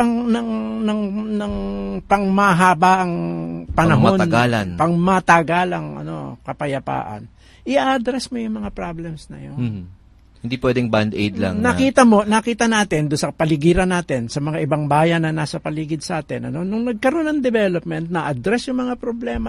pangmahaba ang panahon, pangmatagalang kapayapaan, i-address mo yung mga problems na yun. Hindi pwedeng band-aid lang. Nakita natin doon sa paligiran natin, sa mga ibang bayan na nasa paligid sa atin, nung nagkaroon ng development, na-address yung mga problema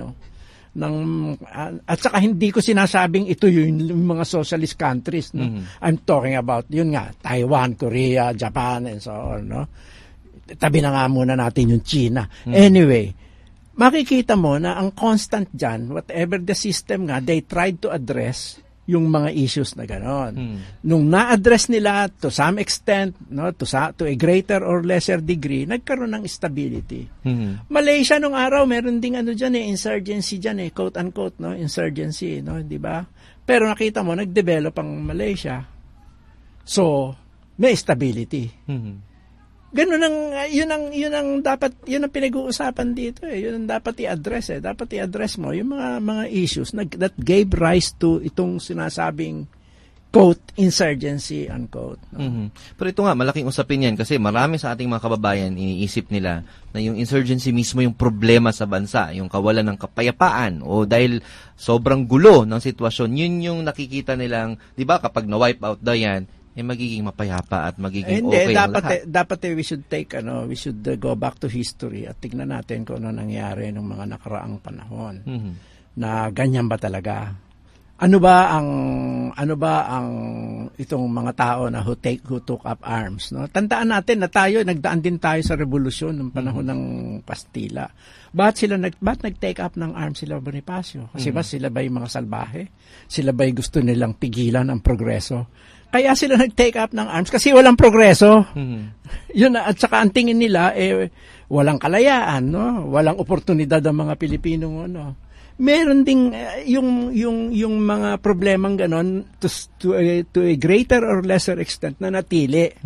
at saka hindi ko sinasabing ito yung mga socialist countries, no? I'm talking about yun nga, Taiwan, Korea, Japan, and so on, no? Tabi na nga muna natin yung China. Anyway, makikita mo na ang constant dyan, whatever the system nga, they tried to address yung mga issues na ganon. Nung na-address nila to some extent, no, to a greater or lesser degree, nagkaroon ng stability. Malaysia nung araw, meron ding insurgency dyan quote unquote, no, insurgency, no, di ba? Pero nakita mo, nag-develop ang Malaysia. So, may stability. Ganun yun ang pinag-uusapan dito eh. Yun ang dapat i-address eh. Dapat i-address mo yung mga issues that gave rise to itong sinasabing quote insurgency unquote. No? Pero ito nga, malaking usapin yan kasi marami sa ating mga kababayan iniisip nila na yung insurgency mismo yung problema sa bansa, yung kawalan ng kapayapaan o dahil sobrang gulo ng sitwasyon, yun yung nakikita nilang, di ba, kapag na-wipe out daw yan, magiging mapayapa at magiging okay ang lahat. Dapat we should go back to history at tignan natin kung ano nangyari ng mga nakaraang panahon. Na ganyan ba talaga? Ano ba ang itong mga tao na who took up arms, no? Tandaan natin na nagdaan din tayo sa revolusyon ng panahon ng Kastila. Bakit nag-take up ng arms sila, Bonifacio? Kasi ba sila ba yung mga salbahe? Sila ba gusto nilang pigilan ang progreso? Kaya sila nag-take up ng arms kasi walang progreso. Yun, at saka ang tingin nila walang kalayaan, no? Walang oportunidad ang mga Pilipino, no? Meron ding yung mga problemang ganon to a greater or lesser extent na natili.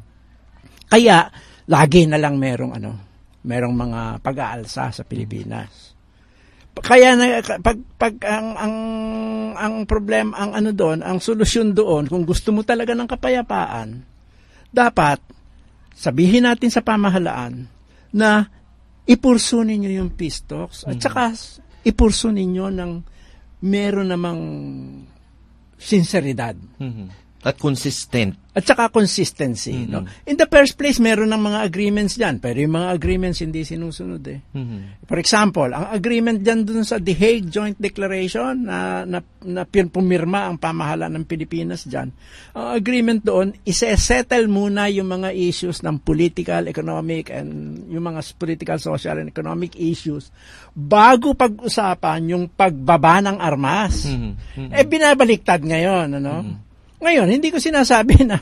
Kaya lagi na lang merong mga pag-aalsa sa Pilipinas. Kaya pag ang problem ang solusyon doon, kung gusto mo talaga ng kapayapaan, dapat sabihin natin sa pamahalaan na ipursu ninyo yung peace talks at saka ipursu ninyo ng meron namang sinseridad. At consistent. At saka consistency. No? In the first place, meron ng mga agreements dyan. Pero yung mga agreements hindi sinusunod eh. For example, ang agreement dyan dun sa The Hague Joint Declaration na pumirma ang pamahalaan ng Pilipinas dyan. Ang agreement doon, isa-settle muna yung mga issues ng political, economic, and yung mga political, social, and economic issues bago pag-usapan yung pagbaba ng armas. Binabaliktad ngayon, ano? Ngayon, hindi ko sinasabi na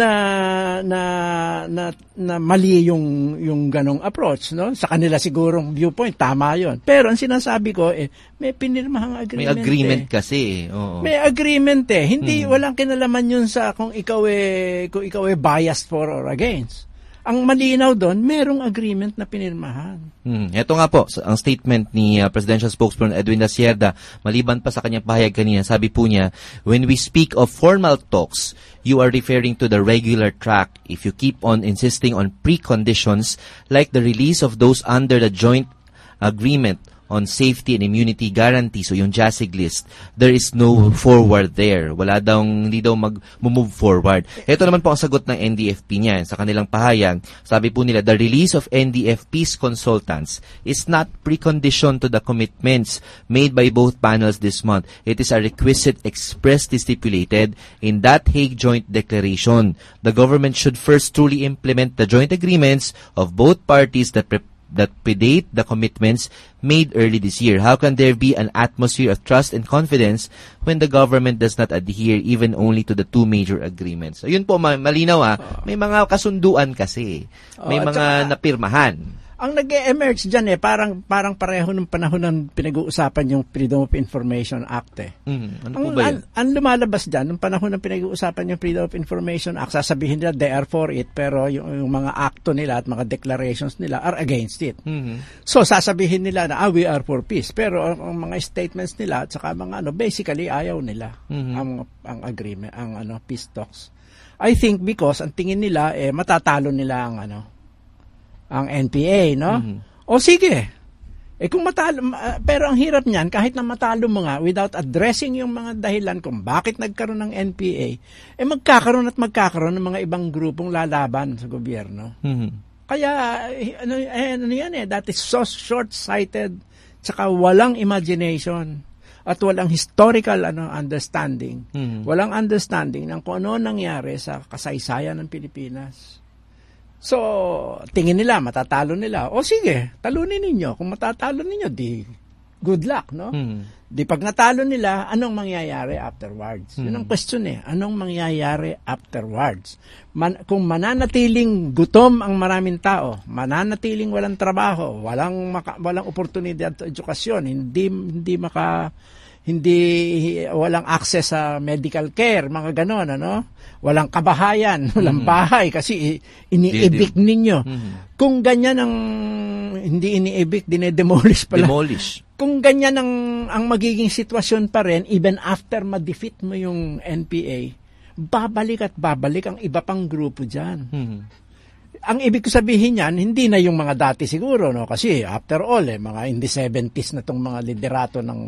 mali yung ganong approach, no? Sa kanila sigurong viewpoint, tama 'yon. Pero ang sinasabi ko may pinirmahang agreement. May agreement kasi. Oo. May agreement Hindi walang kinalaman 'yun sa kung ikaw biased for or against. Ang malinaw doon, merong agreement na pinirmahan. Ito nga po, ang statement ni Presidential Spokesperson Edwin Da Sierda, maliban pa sa kanyang pahayag kanina, sabi po niya, when we speak of formal talks, you are referring to the regular track. If you keep on insisting on preconditions like the release of those under the joint agreement on safety and immunity guarantee, so yung JASIG list, there is no forward there. Hindi daw mag-move forward. Ito naman po ang sagot ng NDFP niya. Sa kanilang pahayag, sabi po nila, the release of NDFP's consultants is not precondition to the commitments made by both panels this month. It is a requisite expressly stipulated in that Hague Joint Declaration. The government should first truly implement the joint agreements of both parties that predate the commitments made early this year. How can there be an atmosphere of trust and confidence when the government does not adhere even only to the two major agreements? So, yun po, malinaw may mga kasunduan kasi. May mga napirmahan. Ang nag-emerge dyan parang pareho ng panahon ng pinag-uusapan yung Freedom of Information Act Ano po ba yun? Ang lumalabas dyan, ng panahon ng pinag-uusapan yung Freedom of Information Act, sasabihin nila they are for it, pero yung mga akto nila at mga declarations nila are against it. So sasabihin nila na we are for peace, pero ang mga statements nila at saka mga basically ayaw nila ang agreement, ang peace talks. I think because ang tingin nila matatalo nila ang NPA, no? O sige. Kung matalo, pero ang hirap niyan, kahit na matalo mo nga, without addressing yung mga dahilan kung bakit nagkaroon ng NPA, magkakaroon ng mga ibang grupong lalaban sa gobyerno. Kaya, that is so short-sighted, tsaka walang imagination, at walang historical understanding. Walang understanding ng kung ano nangyari sa kasaysayan ng Pilipinas. So, tingin nila, matatalo nila. O sige, talunin ninyo. Kung matatalo ninyo, di good luck, no? Di pag natalo nila, anong mangyayari afterwards? Yun ang question Anong mangyayari afterwards? Kung mananatiling gutom ang maraming tao, mananatiling walang trabaho, walang oportunidad at edukasyon, walang access sa medical care, mga ganon, walang kabahayan, walang bahay kasi ini-evict ninyo. Kung ganyan ang hindi ini-evict, dinedemolish pala. Kung ganyan ang magiging sitwasyon pa rin, even after ma-defeat mo yung NPA, babalik ang iba pang grupo dyan. Ang ibig ko sabihin yan, hindi na yung mga dati siguro, no? Kasi after all, mga in the 70s na tong mga liderato ng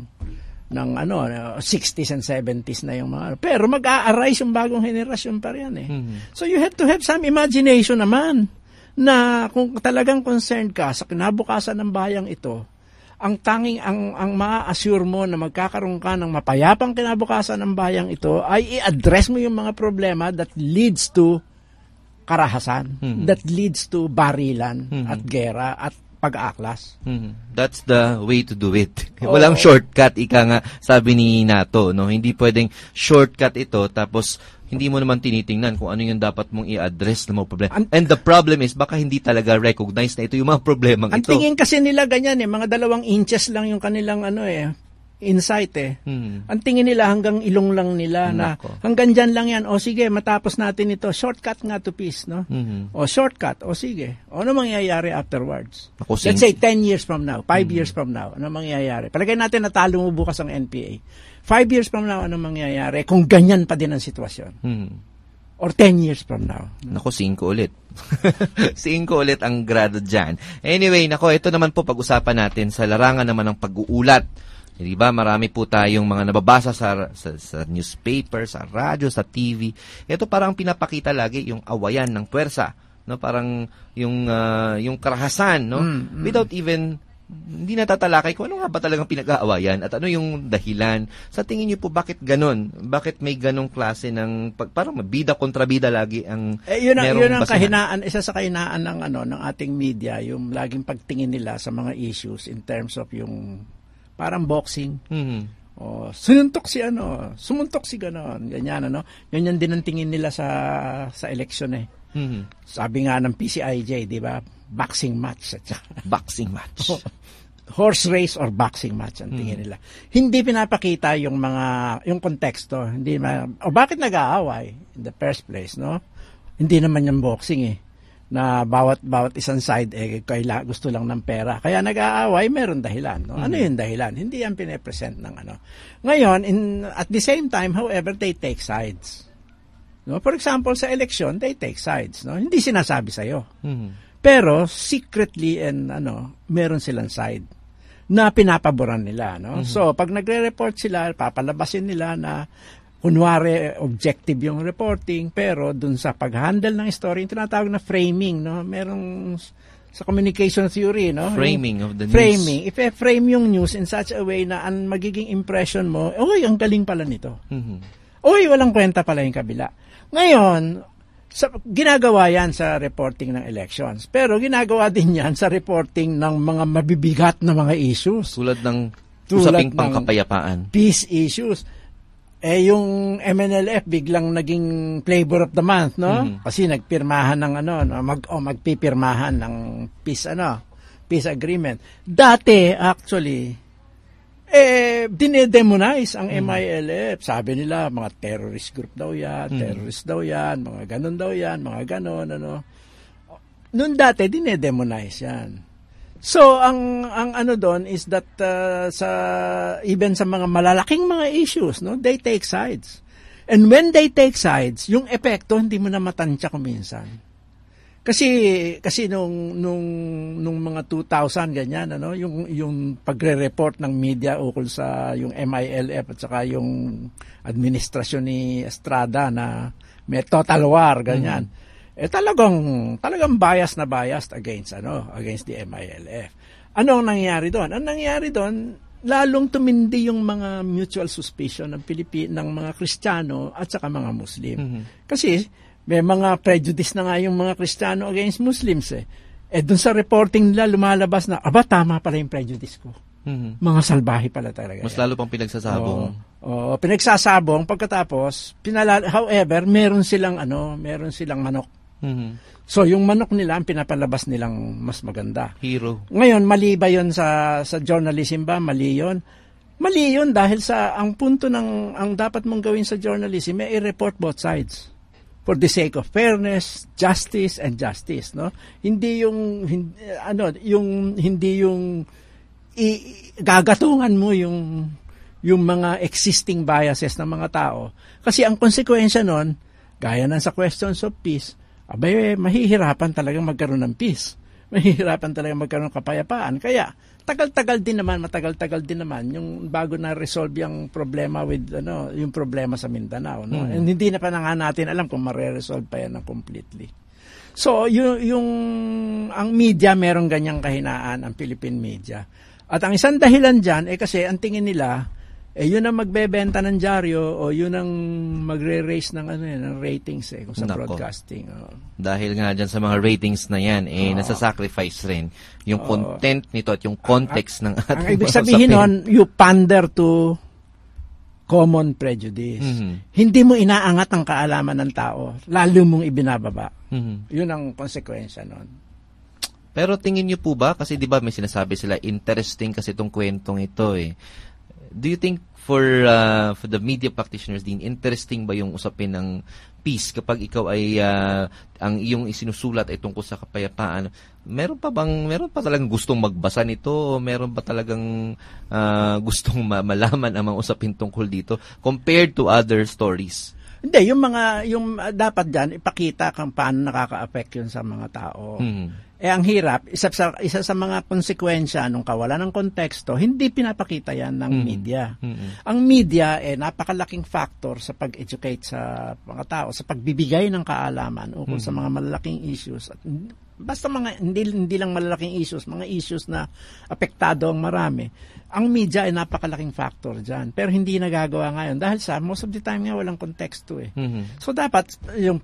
60s and 70s na yung mga, pero mag-a-arise yung bagong henerasyon pa rin So you have to have some imagination naman na kung talagang concerned ka sa kinabukasan ng bayang ito, ang ma-assure mo na magkakaroon ka ng mapayapang kinabukasan ng bayang ito ay i-address mo yung mga problema that leads to karahasan, that leads to barilan at gera at pag-aaklas. That's the way to do it. Walang shortcut, ika nga, sabi ni Nato, no? Hindi pwedeng shortcut ito, tapos hindi mo naman tinitingnan kung ano yung dapat mong i-address na mga problema. And the problem is, baka hindi talaga recognize na ito yung mga problemang ito. Ang tingin kasi nila ganyan mga 2 inches lang yung kanilang insight Ang tingin nila hanggang ilong lang nila na hanggang dyan lang yan. O sige, matapos natin ito. Shortcut nga to peace, no? O shortcut. O sige. O ano mangyayari afterwards? Let's say 10 years from now, 5 years from now, ano mangyayari? Palagay natin natalo mo bukas ang NPA. 5 years from now, ano mangyayari kung ganyan pa din ang sitwasyon? Or 10 years from now. Nako, 5 ulit. 5 ulit ang grado dyan. Anyway, ito naman po pag-usapan natin sa larangan naman ng pag-uulat. Diba, marami po tayong mga nababasa sa newspaper, sa radyo, sa TV. Ito parang pinapakita lagi yung awayan ng puwersa, no? Parang yung karahasan, no? Without even hindi natatalakay kung ano nga ba talagang pinag-aawayan at ano yung dahilan. Sa tingin niyo po, bakit ganon? Bakit may ganong klase ng parang bida kontra bida lagi ang yun ang kahinaan, isa sa kahinaan ng ating media, yung laging pagtingin nila sa mga issues in terms of yung parang boxing. Sumuntok si sumuntok si ganon, ganyan, Yan din ang tingin nila sa eleksyon eh. Sabi nga ng PCIJ, di ba? Boxing match. Boxing match. Horse race or boxing match ang tingin nila. Hindi pinapakita yung konteksto. Bakit nag-aaway in the first place, no? Hindi naman yung boxing eh. Na bawat isang side gusto lang ng pera. Kaya nag-aaway, meron dahilan. No? Ano yung dahilan? Hindi yan pine-present ng Ngayon, at the same time, however, they take sides. No? For example, sa election, they take sides. No? Hindi sinasabi sa'yo. Pero, secretly meron silang side na pinapaboran nila. No? So, pag nagre-report sila, papalabasin nila na kunwari objective yung reporting, pero dun sa pag-handle ng story, yung tinatawag na framing, no? Merong sa communication theory, no? Framing of the news. If frame yung news in such a way na ang magiging impression mo, ang galing pala nito. Walang kwenta pala yung kabila. Ngayon, ginagawa yan sa reporting ng elections. Pero ginagawa din yan sa reporting ng mga mabibigat na mga issues. Tulad ng usaping pangkapayapaan. Peace issues. Yung MNLF biglang naging flavor of the month, no? Kasi nagpirmahan ng magpipirmahan ng peace agreement. Dati, actually, dinedemonize ang MILF. Sabi nila, mga terrorist group daw yan, mga ganon daw yan, mga ganon, Noon dati, dinedemonize yan. So, ang doon is that even sa mga malalaking mga issues, no, they take sides. And when they take sides, yung epekto hindi mo na matansya kuminsan. Kasi nung mga 2000 ganyan, yung pagre-report ng media ukol sa yung MILF at saka yung administrasyon ni Estrada na may total war ganyan. Talagang biased against the MILF. Ano ang nangyayari doon? Ang nangyayari doon, lalong tumindi yung mga mutual suspicion ng mga Kristiyano at saka mga Muslim. Kasi may mga prejudice na nga yung mga Kristiyano against Muslims eh. Doon sa reporting nila lumalabas na, tama pala yung prejudice ko. Mga salbahe pala talaga. Mas lalo pang pinagsasabong. Pinagsasabong pagkatapos, however, meron silang manok. So, yung manok nila, ang pinapalabas nilang mas maganda. Hero. Ngayon, mali ba yun sa journalism ba? Mali yun? Mali yun dahil ang punto ang dapat mong gawin sa journalism, i-report both sides. For the sake of fairness, justice, and justice. No? Hindi yung gagatungan mo yung mga existing biases ng mga tao. Kasi ang konsekwensya nun, gaya ng sa questions of peace, mahihirapan talagang magkaroon ng peace. Mahihirapan talagang magkaroon ng kapayapaan. Kaya, matagal-tagal din naman yung bago na resolve yung problema yung problema sa Mindanao. No? And hindi na pa nga natin alam kung mare-resolve pa yan completely. So, ang media, merong ganyang kahinaan, ang Philippine media. At ang isang dahilan dyan, kasi ang tingin nila, yun ang magbebenta ng dyaryo o yun ang magre-raise ng ratings kung sa broadcasting. Dahil nga dyan sa mga ratings na yan, nasa-sacrifice rin yung content nito at yung context ng ating ang ibig sabihin nun, you pander to common prejudice. Hindi mo inaangat ang kaalaman ng tao, lalo mong ibinababa. Yun ang konsekwensya nun. Pero tingin niyo po ba, kasi di ba may sinasabi sila, interesting kasi itong kwentong ito Do you think for the media practitioners din, interesting ba yung usapin ng peace kapag ikaw ay ang iyong isinusulat ay tungkol sa kapayapaan? Meron pa talagang gustong magbasa nito o meron ba talagang gustong malaman ang mga usapin tungkol dito compared to other stories? Hindi, yung dapat diyan ipakita kung paano nakaka-affect yun sa mga tao. Ang hirap, isa sa mga konsekwensya nung kawalan ng konteksto, hindi pinapakita yan ng media. Ang media napakalaking factor sa pag-educate sa mga tao, sa pagbibigay ng kaalaman ukol sa mga malalaking issues. At basta hindi lang malalaking issues, mga issues na apektado ang marami. Ang media ay napakalaking factor dyan. Pero hindi nagagawa ngayon dahil most of the time nga walang konteksto So dapat yung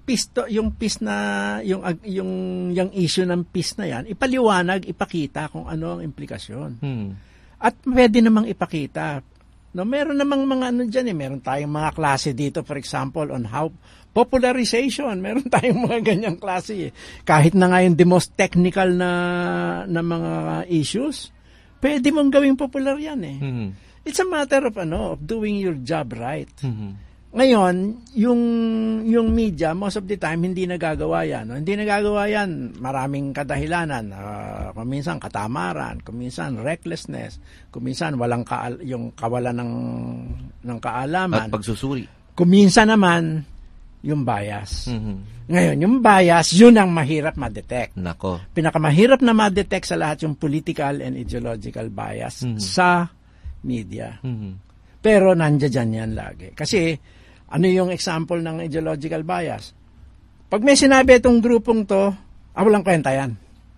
issue ng peace na yan, ipaliwanag, ipakita kung ano ang implikasyon. At pwede namang ipakita No, meron namang mga ano dyan meron tayong mga klase dito, for example, on how popularization. Meron tayong mga ganyang klase. Kahit na nga yung the most technical na mga issues, pwede mong gawing popular yan It's a matter of of doing your job right. Ngayon, yung media, most of the time, hindi nagagawa yan. No? Hindi nagagawa yan, maraming kadahilanan. Kuminsan katamaran, kuminsan recklessness, kuminsan yung kawalan ng kaalaman. At pagsusuri. Kuminsan naman, yung bias. Ngayon, yung bias, yun ang mahirap ma-detect. Nako. Pinakamahirap na ma-detect sa lahat yung political and ideological bias sa media. Pero nandiyan yan lagi. Kasi, ano yung example ng ideological bias? Pag may sinabi itong grupong to, walang kwenta yan.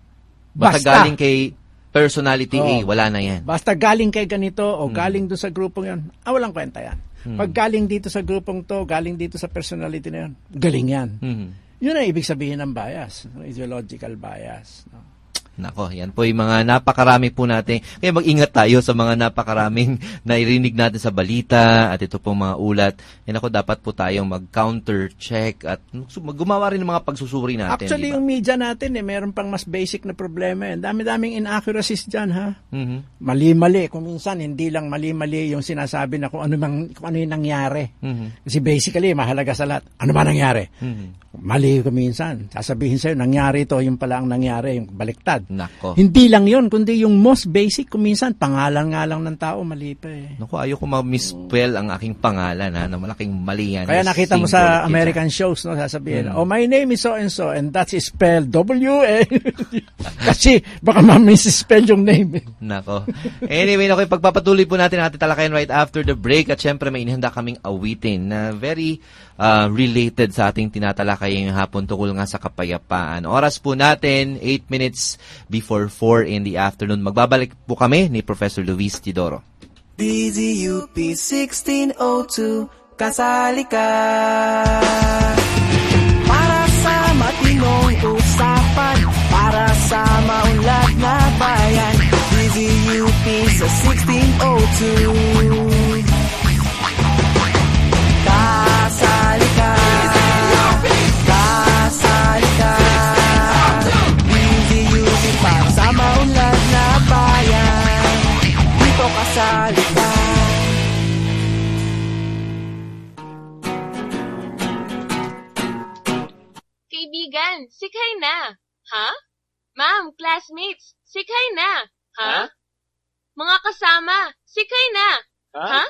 Basta galing kay personality A, wala na yan. Basta galing kay ganito o galing doon sa grupong yan, walang kwenta yan. Pag galing dito sa grupong to, galing dito sa personality na yan, galing yan. Yun ang ibig sabihin ng bias, ideological bias. No? Nako, yan po yung mga napakarami po natin. Kaya mag-ingat tayo sa mga napakaraming nairinig natin sa balita at ito pong mga ulat. Yan ako, dapat po tayong mag-counter-check at gumawa rin ng mga pagsusuri natin. Actually, diba? Yung media natin, meron pang mas basic na problema. Dami-daming inaccuracies dyan, ha? Mali-mali. Kung minsan, hindi lang mali-mali yung sinasabi na kung ano yung nangyari. Kasi basically, mahalaga sa lahat. Ano ba nangyari? Mali ko minsan. Sasabihin sa'yo, nangyari ito, yung pala ang nangyari, yung baliktad. Nako. Hindi lang yun, kundi yung most basic, kung minsan, pangalan nga lang ng tao, mali pa Naku, ayoko ma-misspell ang aking pangalan, na malaking mali yan. Kaya nakita mo sa American shows, no, sasabihin, my name is so-and-so, and that's spelled W-A. Kasi, baka ma-misspell yung name. Nako. Anyway, pagpapatuloy po natin ang ating talakayan right after the break, at syempre may inihanda kaming awitin na very related sa ating tinatalakay ngayong hapon tungkol nga sa kapayapaan. Oras po natin, 8 minutes before 4 in the afternoon. Magbabalik po kami ni Professor Luis Tidoro. DZUP 1602, kasali ka. Para sa matinong usapan, para sa maunlad na bayan, DZUP sa 1602. Kasali ka, kasali ka, DZUP para sa maunlad na bayan, dito kasali ka. Kaibigan, sikay na. Ha? Ma'am, classmates, sikay na. Ha? Mga kasama, sikay na. Ha?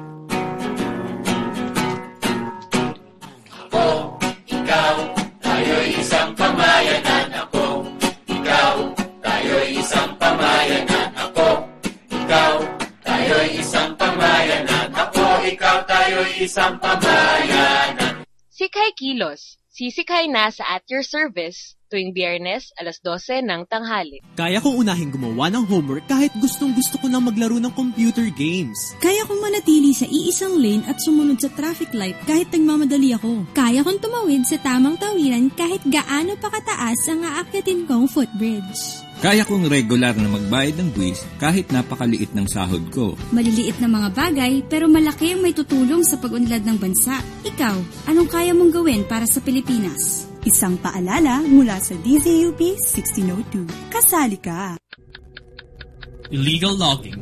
Ako, ikaw, tayo'y isang pamayanan. Ako, ikaw, tayo'y isang pamayanan. Ako, ikaw, tayo'y isang pamayanan. Ako, ikaw, tayo'y isang pamayanan. Sikay Kilos, sisikay na sa At Your Service tuwing Biyernes, 12:00 ng tanghali. Kaya kong unahing gumawa ng homework kahit gustong-gusto ko nang maglaro ng computer games. Kaya kong manatili sa iisang lane at sumunod sa traffic light kahit nagmamadali ako. Kaya kong tumawid sa tamang tawiran kahit gaano pa kataas ang aakyatin kong footbridge. Kaya kong regular na magbayad ng buwis kahit napakaliit ng sahod ko. Maliliit na mga bagay pero malaki ang may tutulong sa pag-unlad ng bansa. Ikaw, anong kaya mong gawin para sa Pilipinas? Isang paalala mula sa DZUP 1602. Kasali ka! Illegal logging,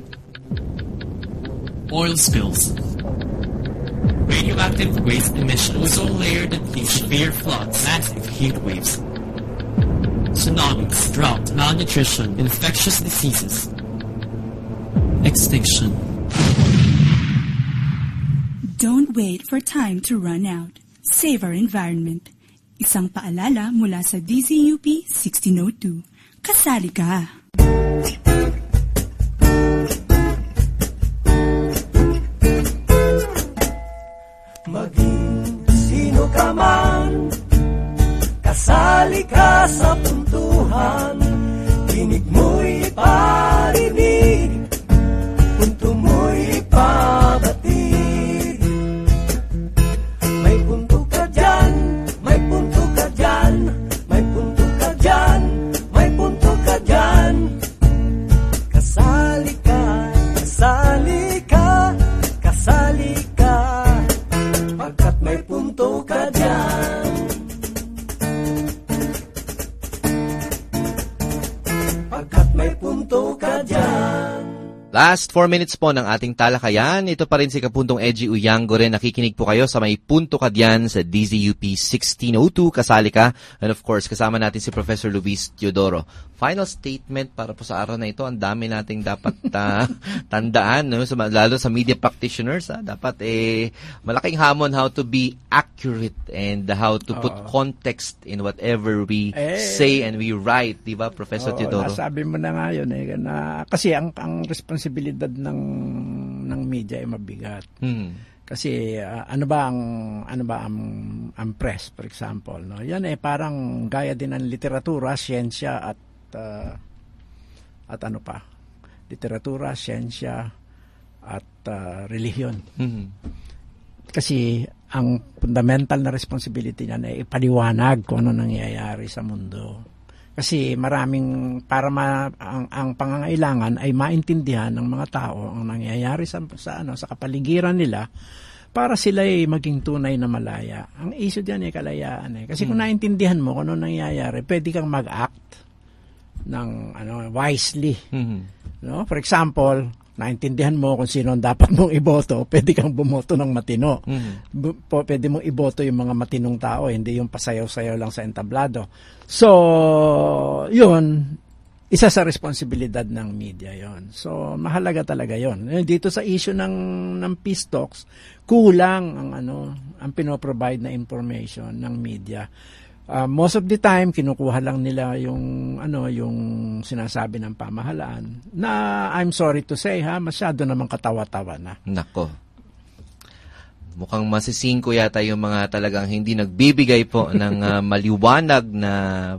oil spills, radioactive waste emissions, ozone-layer depletion, severe floods, massive heat waves, tsunamis, drought, malnutrition, infectious diseases, extinction. Don't wait for time to run out. Save our environment. Isang paalala mula sa DZUP 1602. Kasali ka! Maging sino ka man, kasali ka sa puntuhan. Tinig mo'y parinig, punto mo'y pabatid. May punto ka dyan, may punto ka dyan, may punto ka dyan, may punto ka dyan. Kasali ka, Last 4 minutes po ng ating talakayan. Ito pa rin si Kapuntong Edgy Uyango rin. Nakikinig po kayo sa May Punto Ka Diyan sa DZUP 1602. Kasali ka. And of course, kasama natin si Professor Luis Teodoro. Final statement para po sa araw na ito. Ang dami nating dapat tandaan, no? Lalo sa media practitioners. Dapat malaking hamon how to be accurate and how to put context in whatever we say and we write. Diba, Professor Teodoro? Nasabi mo na nga yun. Na, kasi ang responsibilidad ng media ay mabigat. Kasi ano ba ang press, for example, no? Yan parang gaya din ng literatura, siyensya at ano pa? Literatura, siyensya at relihiyon. Kasi ang fundamental na responsibility niyan ay ipaliwanag kung ano nangyayari sa mundo. Kasi maraming ang pangangailangan ay maintindihan ng mga tao ang nangyayari sa kapaligiran nila para sila ay maging tunay na malaya. Ang issue diyan ay kalayaan Kasi kung naintindihan mo kung ano nangyayari, pwede kang mag-act ng wisely. No? For example, naintindihan mo kung sino ang dapat mong iboto, pwede kang bumoto ng matino. Pwede mong iboto yung mga matinong tao, hindi yung pasayaw-sayaw lang sa entablado. So, yun, isa sa responsibilidad ng media yon. So, mahalaga talaga yon. Dito sa issue ng peace talks, kulang ang pinoprovide na information ng media. Most of the time kinukuha lang nila yung sinasabi ng pamahalaan na I'm sorry to say masyado namang katawa-tawa na. Nako. Mukhang masisingko yata yung mga talagang hindi nagbibigay po ng maliwanag na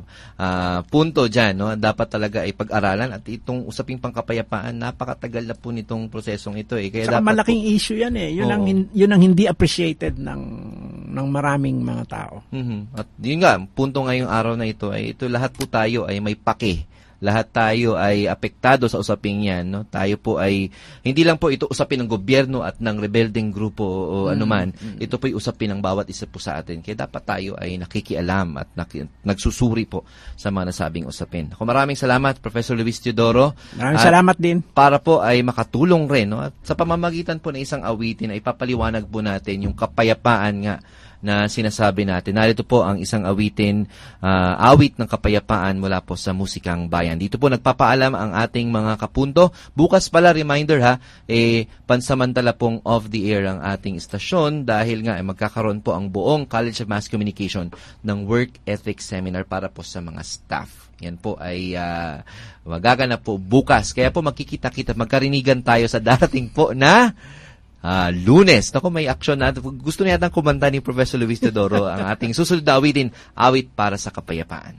punto dyan. No? Dapat talaga ay pag-aralan at itong usaping pangkapayapaan, napakatagal na po nitong prosesong ito. Kaya saka dapat malaking issue yan Yun ang hindi appreciated ng maraming mga tao. At yun nga, punto ngayong araw na ito ay ito lahat po tayo ay may pake. Lahat tayo ay apektado sa usaping yan. No? Tayo po ay, hindi lang po ito usapin ng gobyerno at ng rebelding grupo o anuman. Ito po ay usapin ng bawat isa po sa atin. Kaya dapat tayo ay nakikialam at nagsusuri po sa mga nasabing usapin. Maraming salamat, Professor Luis Teodoro. Maraming salamat din. Para po ay makatulong rin. No? At sa pamamagitan po ng isang awitin ay papaliwanag po natin yung kapayapaan nga na sinasabi natin. Narito po ang isang awitin, awit ng kapayapaan mula po sa Musikang Bayan. Dito po nagpapaalam ang ating mga kapunto. Bukas pala, reminder pansamantala pong off the air ang ating istasyon dahil nga magkakaroon po ang buong College of Mass Communication ng Work Ethics Seminar para po sa mga staff. Yan po ay magaganap po bukas. Kaya po magkikita-kita, magkarinigan tayo sa darating po na Lunes. Naku, may action na. Gusto niya yatang kumanta ni Professor Luis Teodoro ang ating susunod na awitin, awit para sa kapayapaan.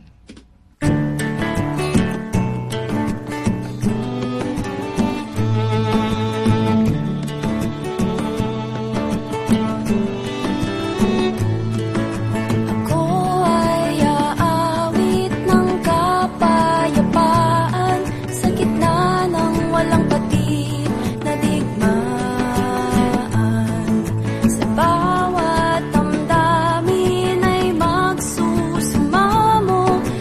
Bawat damdamin ay magsusumamo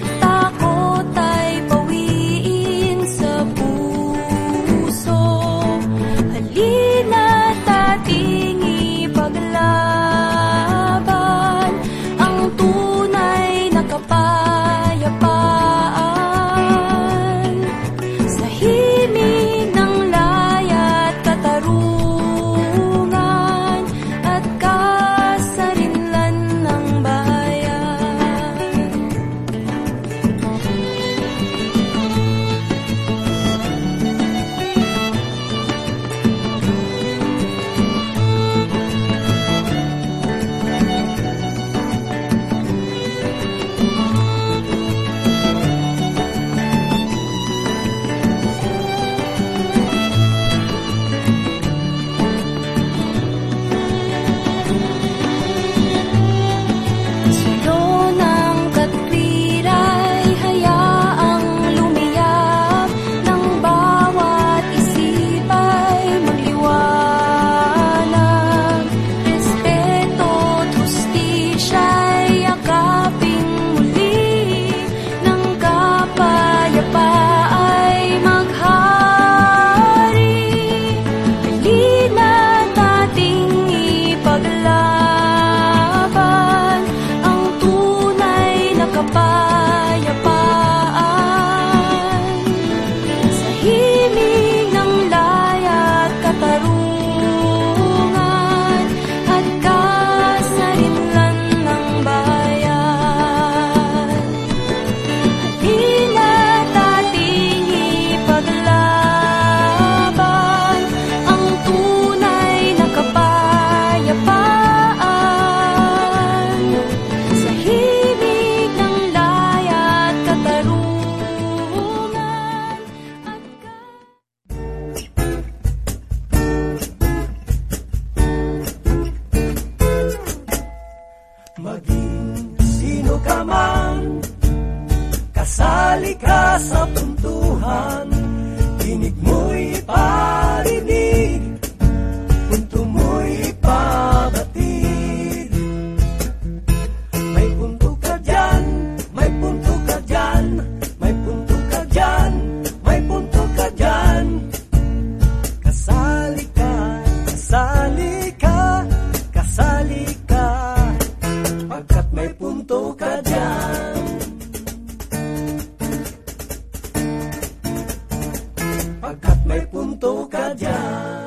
sa puntuhan, tinig mo'y parinig, punto mo'y pabatid. May punto ka dyan, may punto ka dyan, may punto ka dyan, may punto ka dyan. Kasali ka, kasali ka, kasali ka, pagkat may punto ka dyan. Pagkat may punto ka dyan.